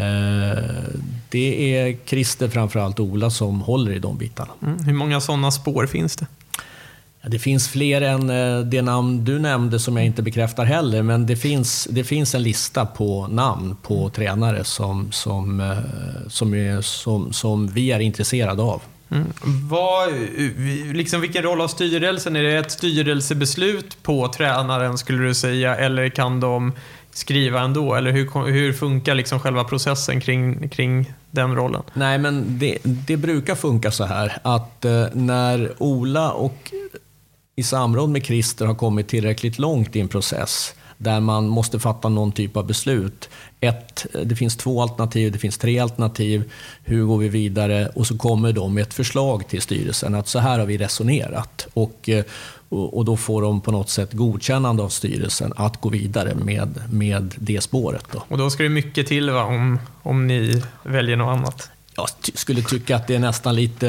S10: det är Christer, framförallt Ola, som håller i de bitarna.
S9: Mm. Hur många sådana spår finns det?
S10: Ja, det finns fler än eh, det namn du nämnde, som jag inte bekräftar heller. Men det finns, det finns en lista på namn på mm. tränare som, som, eh, som, är, som, som vi är intresserade av.
S9: Mm. Vad, liksom, vilken roll har styrelsen? Är det ett styrelsebeslut på tränaren, skulle du säga? Eller kan de skriva ändå? Eller hur, hur funkar liksom själva processen kring, kring den rollen?
S10: Nej, men det, det brukar funka så här att eh, när Ola och i samråd med Christer har kommit tillräckligt långt i en process där man måste fatta någon typ av beslut. Ett, det finns två alternativ, det finns tre alternativ. Hur går vi vidare? Och så kommer de med ett förslag till styrelsen att så här har vi resonerat. Och, och då får de på något sätt godkännande av styrelsen att gå vidare med, med det spåret. Då.
S9: Och då ska det mycket till, va, om, om ni väljer något annat?
S10: Jag skulle tycka att det är nästan lite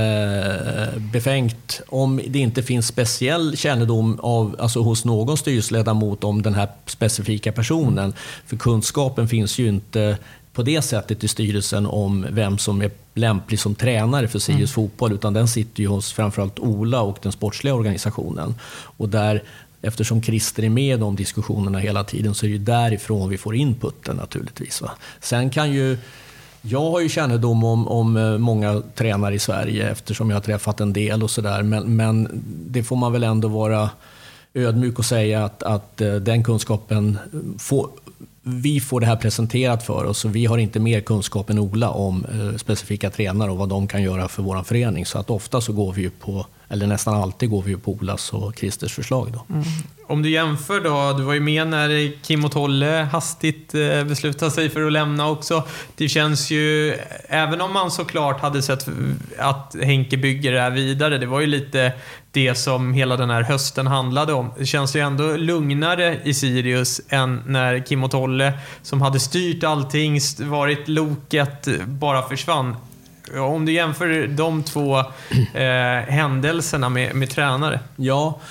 S10: eh, befängt om det inte finns speciell kännedom av, alltså hos någon styrelseledamot om den här specifika personen. För kunskapen finns ju inte på det sättet i styrelsen om vem som är lämplig som tränare för Sirius mm. fotboll, utan den sitter ju hos framförallt Ola och den sportsliga organisationen. Och där, eftersom Christer är med i de diskussionerna hela tiden, så är det ju därifrån vi får inputen naturligtvis. Va? Sen kan ju Jag har ju kännedom om, om många tränare i Sverige eftersom jag har träffat en del och sådär. Men, men det får man väl ändå vara ödmjuk och säga att, att den kunskapen får, vi får det här presenterat för oss. Och vi har inte mer kunskap än Ola om specifika tränare och vad de kan göra för vår förening. Så att ofta så går vi ju på, eller nästan alltid går vi ju på Olas och Christers förslag då.
S9: Mm. Om du jämför då, du var ju med när Kim och Tolle hastigt beslutade sig för att lämna också. Det känns ju, även om man såklart hade sett att Henke bygger det här vidare, det var ju lite det som hela den här hösten handlade om. Det känns ju ändå lugnare i Sirius än när Kim och Tolle, som hade styrt allting, varit loket, bara försvann. Om du jämför de två eh, händelserna med, med tränare.
S10: Ja,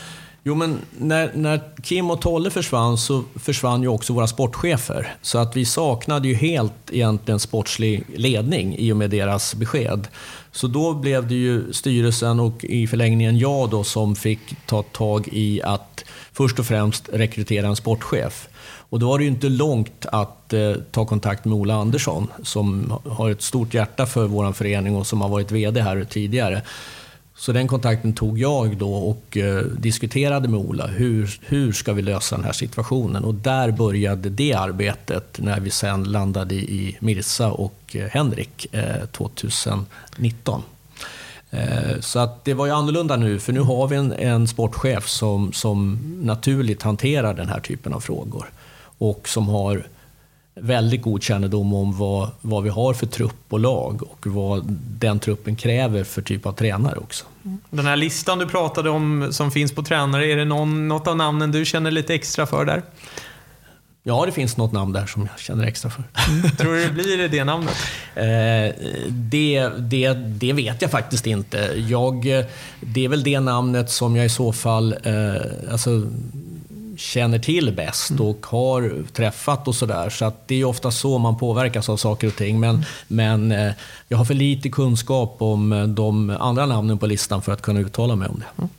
S10: Jo, men när, när Kim och Tolle försvann så försvann ju också våra sportchefer. Så att vi saknade ju helt egentligen sportslig ledning i och med deras besked. Så då blev det ju styrelsen och i förlängningen jag då som fick ta tag i att först och främst rekrytera en sportchef. Och då var det ju inte långt att eh, ta kontakt med Ola Andersson som har ett stort hjärta för vår förening och som har varit vd här tidigare. Så den kontakten tog jag då och eh, diskuterade med Ola. Hur, hur ska vi lösa den här situationen? Och där började det arbetet när vi sen landade i Mirza och eh, Henrik eh, tjugonitton. Eh, så att det var ju annorlunda nu, för nu har vi en, en sportchef som, som naturligt hanterar den här typen av frågor. Och som har väldigt god kännedom om vad, vad vi har för trupp och lag och vad den truppen kräver för typ av tränare också.
S9: Den här listan du pratade om som finns på tränare, är det någon, något av namnen du känner lite extra för där?
S10: Ja, det finns något namn där som jag känner extra för.
S9: Tror du det blir det namnet?
S10: Eh, det, det, det vet jag faktiskt inte. Jag, det är väl det namnet som jag i så fall eh, alltså, känner till bäst och har träffat och sådär. Så att det är ofta så man påverkas av saker och ting. Men, men eh, jag har för lite kunskap om de andra namnen på listan för att kunna uttala mig om det.
S9: Mm.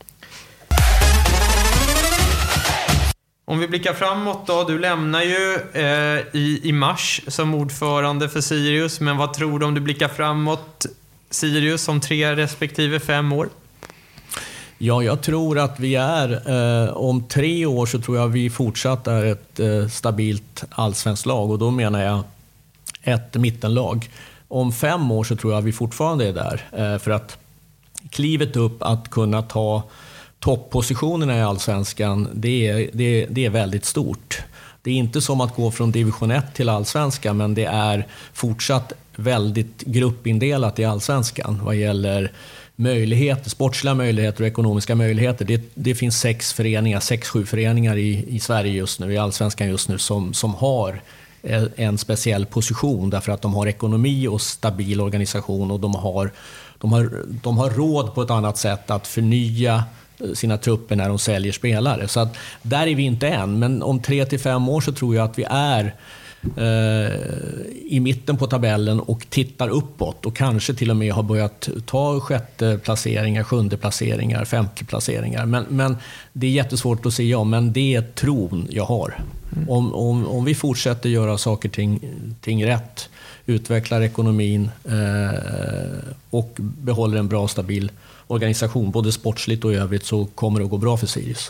S9: Om vi blickar framåt då, du lämnar ju eh, i, i mars som ordförande för Sirius, men vad tror du om du blickar framåt Sirius om tre respektive fem år?
S10: Ja, jag tror att vi är, eh, om tre år så tror jag vi fortsatt är ett eh, stabilt allsvenskt lag, och då menar jag ett mittenlag. Om fem år så tror jag vi fortfarande är där, eh, för att klivet upp att kunna ta topppositionerna i allsvenskan, det är, det, det är väldigt stort. Det är inte som att gå från division ett till allsvenskan, men det är fortsatt väldigt gruppindelat i allsvenskan vad gäller möjligheter, sportsliga möjligheter och ekonomiska möjligheter. Det, det finns sex föreningar, sex, sju föreningar i, i Sverige just nu, i allsvenskan just nu, som, som har en speciell position därför att de har ekonomi och stabil organisation, och de har, de har, de har råd på ett annat sätt att förnya sina trupper när de säljer spelare. Så att där är vi inte än, men om tre till fem år så tror jag att vi är eh, i mitten på tabellen och tittar uppåt och kanske till och med har börjat ta sjätte placeringar, sjunde placeringar, femte placeringar. Men, men det är jättesvårt att säga om, men det är tron jag har. Mm. Om, om, om vi fortsätter göra saker ting, ting rätt, utvecklar ekonomin eh, och behåller en bra, stabil organisation, både sportsligt och i övrigt, så kommer det att gå bra för Sirius.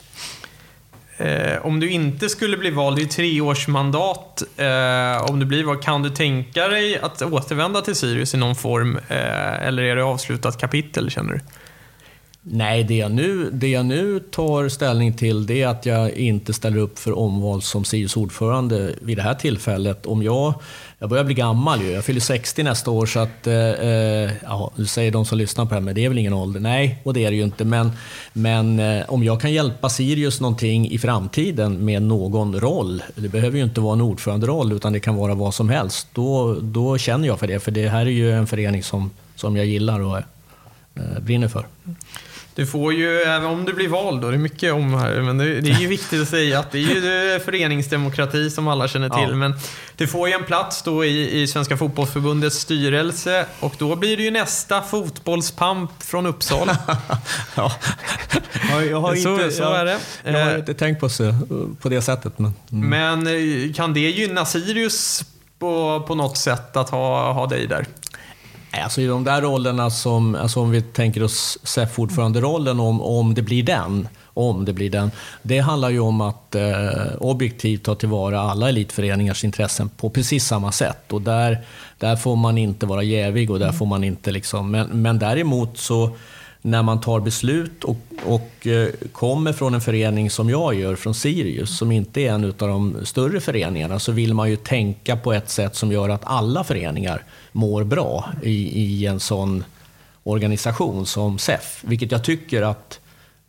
S9: Eh, om du inte skulle bli vald i treårsmandat, eh, om du blir vald, kan du tänka dig att återvända till Sirius i någon form, eh, eller är det avslutat kapitel, känner du?
S10: Nej, det jag, nu, det jag nu tar ställning till, det är att jag inte ställer upp för omval som Sirius ordförande vid det här tillfället. Om jag, jag börjar bli gammal ju, jag fyller sextio nästa år, så att, eh, ja, du säger de som lyssnar på det här, men det är väl ingen ålder? Nej, och det är det ju inte. Men, men eh, om jag kan hjälpa Sirius någonting i framtiden med någon roll, det behöver ju inte vara en ordföranderoll, utan det kan vara vad som helst, då, då känner jag för det. För det här är ju en förening som, som jag gillar och eh, brinner för.
S9: Du får ju, även om du blir vald då, det är mycket om här, men det, det är ju viktigt att säga att det är ju föreningsdemokrati som alla känner till, ja. Men du får ju en plats då i, i Svenska fotbollsförbundets styrelse, och då blir det ju nästa fotbollspamp från Uppsala.
S10: Ja. Ja, jag har
S9: så,
S10: inte,
S9: så
S10: jag,
S9: är det.
S10: Jag har inte tänkt på, så, på det sättet. Men,
S9: mm. men kan det gynna Sirius på, på något sätt att ha, ha dig där?
S10: Alltså i de där rollerna som, alltså om vi tänker oss S E F-ordförande-rollen, om, om det blir den, om det blir den, det handlar ju om att eh, objektivt ta tillvara alla elitföreningars intressen på precis samma sätt, och där, där får man inte vara jävig, och där får man inte liksom, men, men däremot så när man tar beslut och, och eh, kommer från en förening som jag gör, från Sirius, som inte är en av de större föreningarna, så vill man ju tänka på ett sätt som gör att alla föreningar mår bra i, i en sån organisation som S E F. Vilket jag tycker att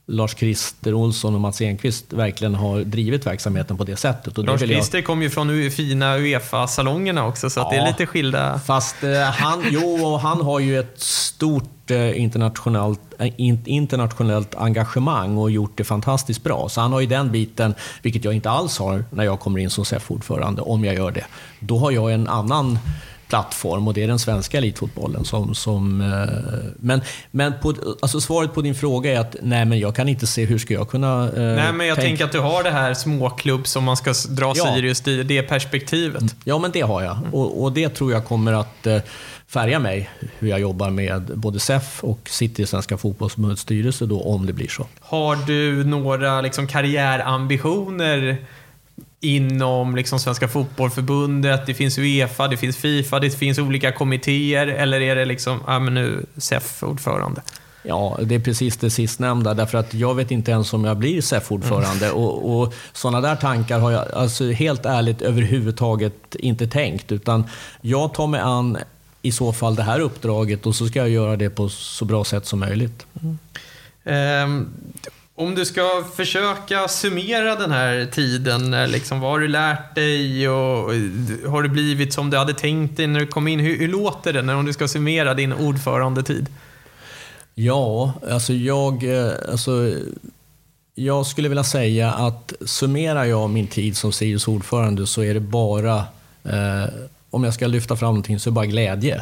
S10: Lars-Christer Olsson och Mats Enqvist verkligen har drivit verksamheten på det sättet. Och
S9: Lars-Christer
S10: jag...
S9: kom ju från fina UEFA-salongerna också, så ja, att det är lite skilda...
S10: Fast eh, han, jo, han har ju ett stort eh, internationellt, eh, internationellt engagemang och gjort det fantastiskt bra. Så han har ju den biten, vilket jag inte alls har när jag kommer in som S E F-ordförande, om jag gör det. Då har jag en annan plattform och det är den svenska elitfotbollen som... som eh, men men på, alltså svaret på din fråga är att nej, men jag kan inte se hur ska jag kunna... Eh,
S9: nej, men jag
S10: tänk... tänker
S9: att du har det här småklubb som man ska dra
S10: ja.
S9: Sirius i det perspektivet.
S10: Ja, men det har jag. Mm. Och, och det tror jag kommer att eh, färga mig hur jag jobbar med både S E F och sitter i Svenska fotbollsförbundets styrelse då, om det blir så.
S9: Har du några liksom karriärambitioner inom liksom Svenska fotbollförbundet? Det finns UEFA, det finns FIFA, det finns olika kommittéer, eller är det liksom, ja men nu S E F-ordförande?
S10: Ja, det är precis det sistnämnda, därför att jag vet inte ens om jag blir S E F-ordförande mm. och, och sådana där tankar har jag alltså helt ärligt överhuvudtaget inte tänkt, utan jag tar mig an i så fall det här uppdraget och så ska jag göra det på så bra sätt som möjligt.
S9: Mm. Um, Om du ska försöka summera den här tiden, liksom, vad har du lärt dig och har det blivit som du hade tänkt dig när du kom in? Hur, hur låter det när du ska summera din ordförandetid?
S10: Ja, alltså jag, alltså jag skulle vilja säga att summerar jag min tid som Sirius ordförande så är det bara, eh, om jag ska lyfta fram någonting så är det bara glädje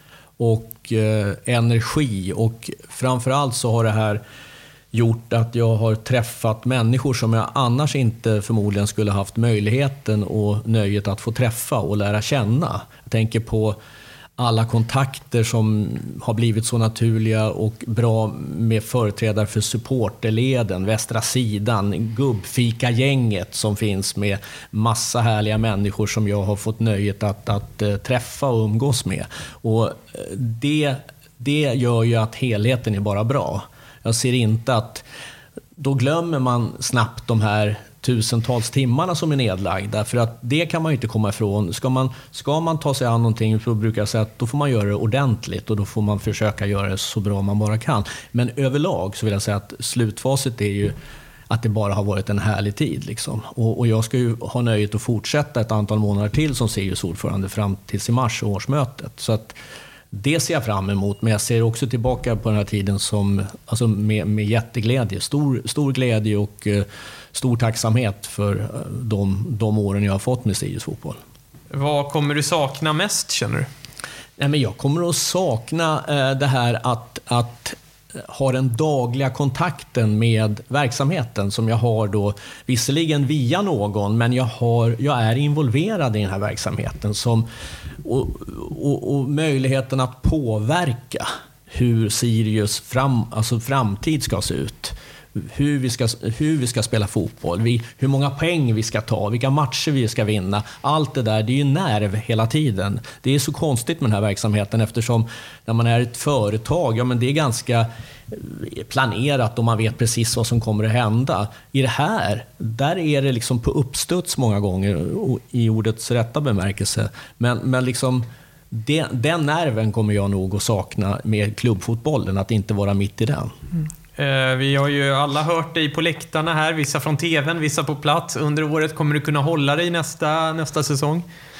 S10: och eh, energi, och framförallt så har det här gjort att jag har träffat människor som jag annars inte förmodligen skulle haft möjligheten och nöjet att få träffa och lära känna. Jag tänker på alla kontakter som har blivit så naturliga och bra med företrädare för supporterleden, Västra sidan, gubbfika-gänget som finns med massa härliga människor som jag har fått nöjet att, att träffa och umgås med. Och det, det gör ju att helheten är bara bra. Jag ser inte att då glömmer man snabbt de här tusentals timmarna som är nedlagda, för att det kan man ju inte komma ifrån. Ska man, ska man ta sig an någonting så brukar jag säga att då får man göra det ordentligt och då får man försöka göra det så bra man bara kan. Men överlag så vill jag säga att slutfaset är ju att det bara har varit en härlig tid. Liksom. Och, och jag ska ju ha nöjet att fortsätta ett antal månader till som Sirius ordförande fram tills i mars och årsmötet. Så att det ser jag fram emot, men jag ser också tillbaka på den här tiden som, alltså med, med jätteglädje. Stor, stor glädje och uh, stor tacksamhet för uh, de, de åren jag har fått med Sirius fotboll.
S9: Vad kommer du sakna mest, känner du?
S10: Nej, men jag kommer att sakna uh, det här att, att ha den dagliga kontakten med verksamheten som jag har då, visserligen via någon, men jag, har, jag är involverad i den här verksamheten som, och, och, och möjligheten att påverka hur Sirius fram, alltså framtid ska se ut. Hur vi ska, hur vi ska spela fotboll, vi, hur många poäng vi ska ta, vilka matcher vi ska vinna. Allt det där, det är ju nerv hela tiden. Det är så konstigt med den här verksamheten eftersom när man är ett företag, ja men det är ganska planerat och man vet precis vad som kommer att hända. I det här, där är det liksom på uppstuds många gånger i ordets rätta bemärkelse. Men, men liksom det, den nerven kommer jag nog att sakna med klubbfotbollen, att inte vara mitt i den.
S9: Mm. Vi har ju alla hört dig på läktarna här, vissa från tvn, vissa på plats. Under året kommer du kunna hålla dig nästa, nästa säsong?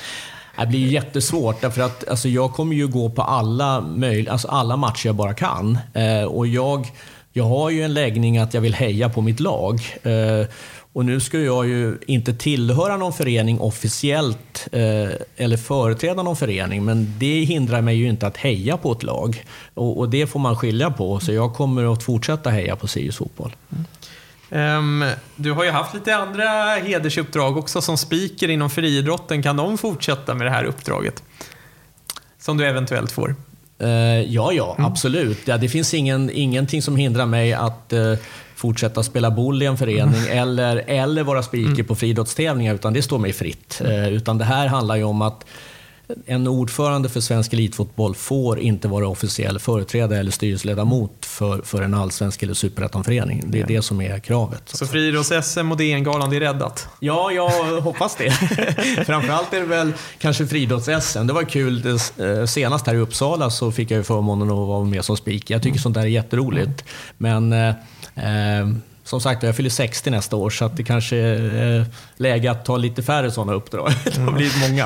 S10: Det blir jättesvårt därför att alltså, jag kommer ju gå på alla, möj- alltså, alla matcher jag bara kan. Eh, och jag, jag har ju en läggning att jag vill heja på mitt lag. Eh, och nu ska jag ju inte tillhöra någon förening officiellt eh, eller företräda någon förening, men det hindrar mig ju inte att heja på ett lag. Och, och det får man skilja på, så jag kommer att fortsätta heja på Sirius fotboll.
S9: Mm. Um, du har ju haft lite andra hedersuppdrag också som speaker inom friidrotten. Kan de fortsätta med det här uppdraget som du eventuellt får?
S10: Uh, ja, ja, mm. absolut. Ja, det finns ingen, ingenting som hindrar mig att uh, fortsätta spela boll i en förening mm. eller, eller vara speaker mm. på friidrottstävlingar, utan det står mig fritt. Mm. Uh, utan det här handlar ju om att en ordförande för svensk elitfotboll får inte vara officiell företrädare eller styrelseledamot för, för en allsvensk eller superettanförening. Det är ja. det som är kravet. Så,
S9: så friidrotts-S M och D N-galan, det är räddat?
S10: Ja, jag hoppas det. Framförallt är det väl kanske friidrotts-S M. Det var kul. Det, senast här i Uppsala så fick jag ju förmånen att vara med som speaker. Jag tycker mm. sånt där är jätteroligt. Men eh, som sagt, jag fyller sextio nästa år, så att det kanske är eh, läge att ta lite färre sådana uppdrag. Det har blivit många.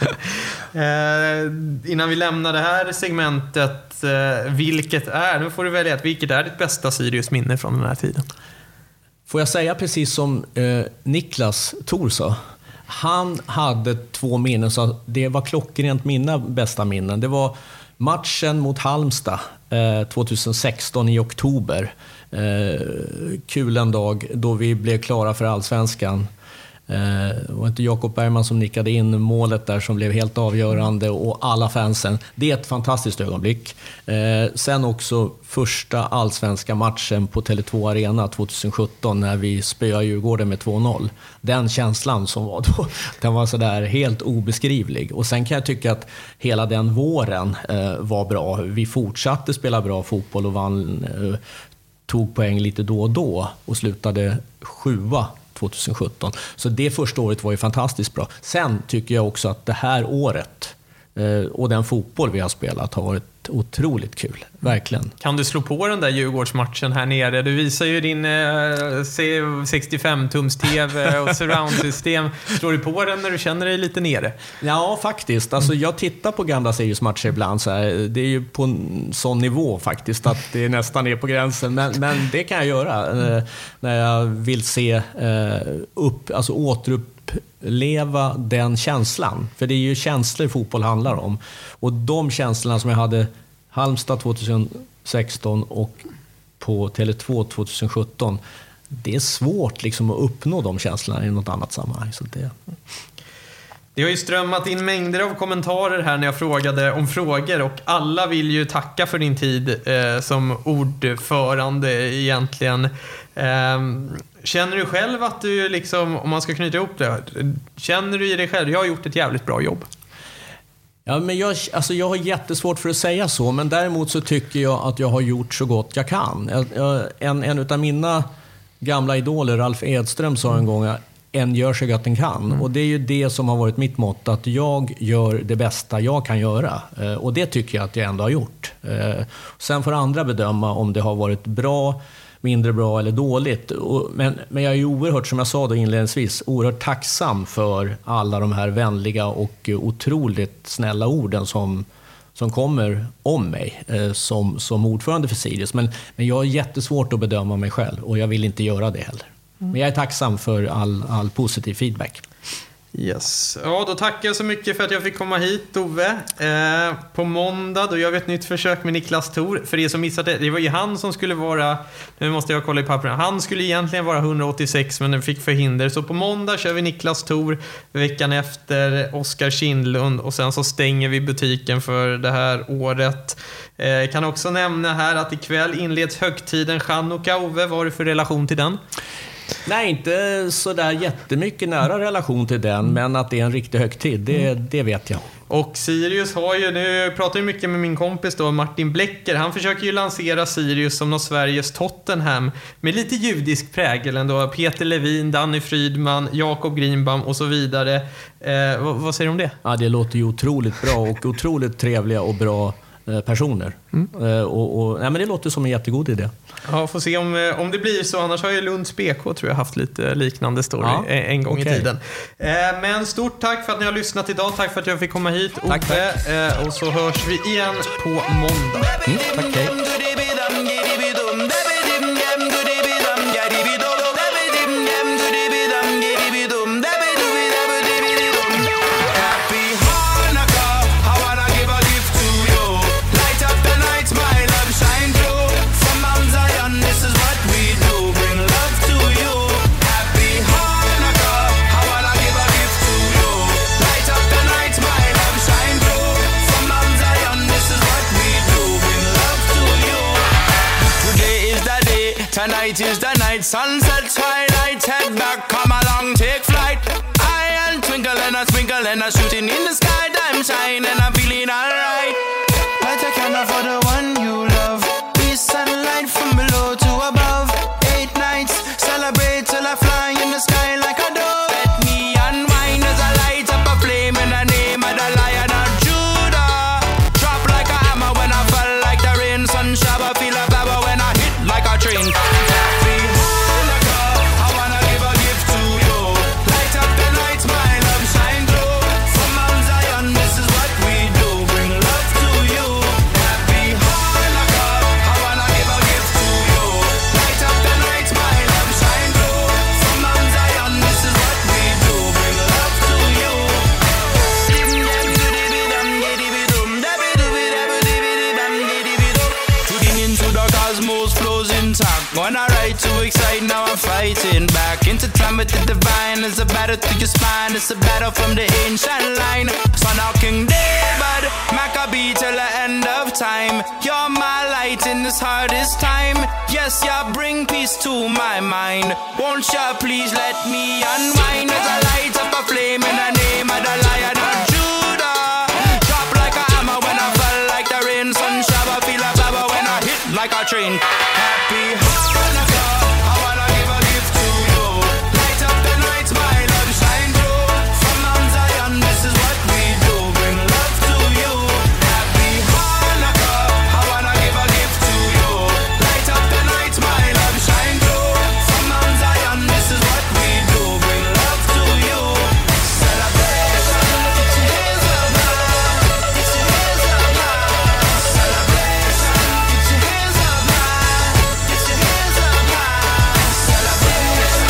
S9: eh, innan vi lämnar det här segmentet, eh, vilket är, nu får du välja, vilket är ditt bästa Sirius minne från den här tiden?
S10: Får jag säga precis som eh, Niklas Thor sa? Han hade två minnen, så det var klockrent mina bästa minnen. Det var matchen mot Halmstad eh, tjugohundrasexton i oktober. Eh, kul en dag då vi blev klara för Allsvenskan. Eh, det var inte Jakob Bergman som nickade in målet där som blev helt avgörande, och alla fansen. Det är ett fantastiskt ögonblick. Eh, sen också första allsvenska matchen på Tele två Arena tjugosjutton när vi spöade Djurgården med två noll. Den känslan som var då, den var så där helt obeskrivlig. Och sen kan jag tycka att hela den våren eh, var bra. Vi fortsatte spela bra fotboll och vann, eh, tog poäng lite då och då och slutade sjua tjugosjutton. Så det första året var ju fantastiskt bra. Sen tycker jag också att det här året eh, och den fotboll vi har spelat har varit otroligt kul, verkligen.
S9: Kan du slå på den där Djurgårdsmatchen här nere? Du visar ju din eh, sextiofem-tums T V och surround-system. Slår du på den när du känner dig lite nere?
S10: Ja, faktiskt. Alltså, jag tittar på gamla Sirius-matcher ibland. Så här. Det är ju på en sån nivå faktiskt att det nästan är på gränsen. Men, men det kan jag göra eh, när jag vill se eh, upp, alltså återuppleva den känslan. För det är ju känslor fotboll handlar om. Och de känslorna som jag hade Halmstad tjugosexton och på Tele två tjugosjutton, det är svårt liksom att uppnå de känslorna i något annat sammanhang. Så det...
S9: det har ju strömmat in mängder av kommentarer här när jag frågade om frågor, och alla vill ju tacka för din tid eh, som ordförande egentligen. Eh, känner du själv att du liksom, om man ska knyta ihop det, känner du i dig själv, jag har gjort ett jävligt bra jobb?
S10: Ja, men jag, alltså jag har jättesvårt för att säga så, men däremot så tycker jag att jag har gjort så gott jag kan. Jag, jag, en, en av mina gamla idoler, Ralf Edström, sa en gång att en gör så gott den kan. Mm. Och det är ju det som har varit mitt mått, att jag gör det bästa jag kan göra. Eh, och det tycker jag att jag ändå har gjort. Eh, sen får andra bedöma om det har varit bra, mindre bra eller dåligt. Och, men, men jag är ju oerhört, som jag sa då inledningsvis, oerhört tacksam för alla de här vänliga och otroligt snälla orden som, som kommer om mig eh, som, som ordförande för Sirius. Men, men jag har jättesvårt att bedöma mig själv, och jag vill inte göra det heller. Mm. Men jag är tacksam för all, all positiv feedback.
S9: Yes. Ja, då tackar jag så mycket för att jag fick komma hit, Ove. Eh, på måndag då gör vi ett nytt försök med Niklas Thor. För er som missade det, det var ju han som skulle vara, nu måste jag kolla i papperna, han skulle egentligen vara hundraåttiosex, men den fick förhinder. Så på måndag kör vi Niklas Thor, veckan efter Oskar Kindlund, och sen så stänger vi butiken för det här året. Eh, kan också nämna här att ikväll inleds högtiden Chanukka. Ove, vad har du för relation till den?
S10: Nej, inte så där jättemycket nära relation till den, men att det är en riktig högtid, det, det vet jag.
S9: Och Sirius har ju, nu pratar jag mycket med min kompis då, Martin Blecker, han försöker ju lansera Sirius som någon Sveriges Tottenham med lite judisk prägel ändå. Peter Levin, Danny Frydman, Jakob Greenbaum och så vidare. Eh, vad, vad säger du om det?
S10: Ja, det låter ju otroligt bra och otroligt trevliga och bra personer. Mm. Och, och, nej, men det låter som en jättegod idé.
S9: Ja, får se om, om det blir så. Annars har ju Lunds B K, tror jag, haft lite liknande story ja, en gång okay. i tiden. Eh, men stort tack för att ni har lyssnat idag. Tack för att jag fick komma hit, Ove. Tack, tack. Eh, och så hörs vi igen på måndag.
S10: Mm, tack, hej.
S12: Tonight is the night, sunset, twilight, head back, come along, take flight. I one twinkle and a sprinkle and a shooting in the sky, time shine and I'm feeling alright. Light a candle for the one you love. Be sunlight from below to above. Eight nights, celebrate till I fly in the sky like a dove. Let me unwind as I light up a flame in the name of the Lion of Judah. Drop like a hammer when I fall like the rain. Sun shower, feel a power when I hit like a train. Happy Hanukkah, I wanna give a gift to you. Light up the night, my love shine through. From Mount Zion, this is what we do. Bring love to you. Happy Hanukkah, I wanna give a gift to you. Light up the night, my love shine through. From Mount Zion, this is what we do. Bring love to you. Tuning into the cosmos flows intact. When I ride too excited, now I'm fighting back. Into time with the divine. It's a battle through your spine. It's a battle from the ancient line. Son of King David, Maccabee till the end of time. You're my light in this hardest time. Yes, you bring peace to my mind. Won't you please let me unwind as I light up a flame in the name of the Lion of Judah. Drop like a hammer when I fall like the rain. Sun shower, feel a power when I hit like a train. Happy Hanukkah, I wanna give a gift to you. Light up the night, my love shine through. From Mount Zion, this is what we do. Bring love to you. Happy Hanukkah, I wanna give a gift to you. Light up the night, my love shine through. From Mount Zion, this is what we do. Bring love to you. Celebration, get your hands up high. Get your hands up high. Celebration, get your hands up high. Get your hands up high. Celebration,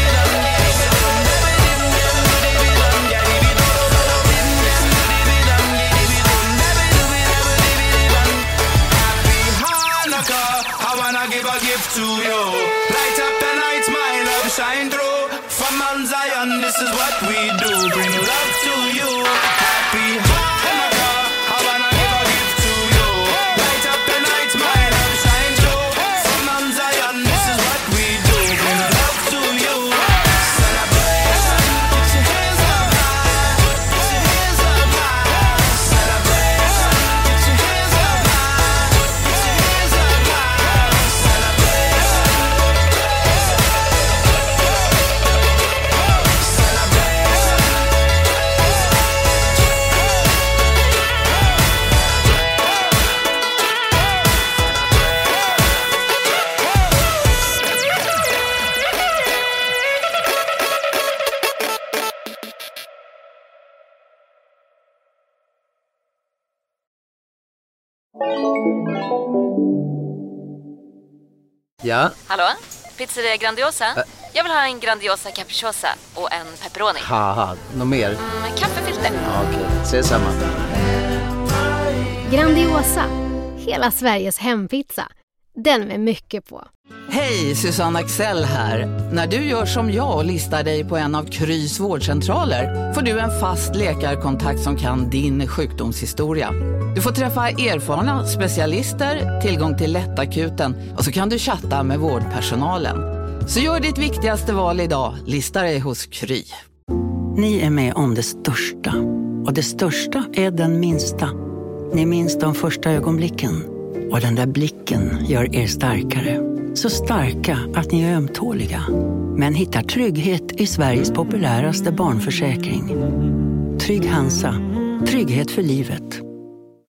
S12: Happy Hanukkah, I wanna give a gift to you. Light up the night, my love shine through. From Mount Zion, this is what we do. Bring love to you. Happy Hanukkah, I wanna give a gift to you. Light up the night, my love shine through. From Mount Zion, this is what we do. Bring love to you. Celebration, get your hands up high. Get your hands up high. Celebration, get your hands up high. Get your hands up high. Celebration.
S16: Ja,
S15: Hallå? Pizzeria Grandiosa? Jag vill ha en Grandiosa capriciosa och en pepperoni.
S16: haha, något mer?
S15: Med kaffefilter.
S16: Ja, okej, ses samma.
S17: Grandiosa, hela Sveriges hempizza. Den med mycket på.
S18: Hej, Susanne Axel här. När du gör som jag och listar dig på en av Krys vårdcentraler får du en fast läkarkontakt som kan din sjukdomshistoria. Du får träffa erfarna specialister, tillgång till lättakuten och så kan du chatta med vårdpersonalen. Så gör ditt viktigaste val idag, lista dig hos Kry.
S19: Ni är med om det största. Och det största är den minsta. Ni minns de första ögonblicken. Och den där blicken gör er starkare. Så starka att ni är ömtåliga. Men hittar trygghet i Sveriges populäraste barnförsäkring. Trygg Hansa. Trygghet för livet.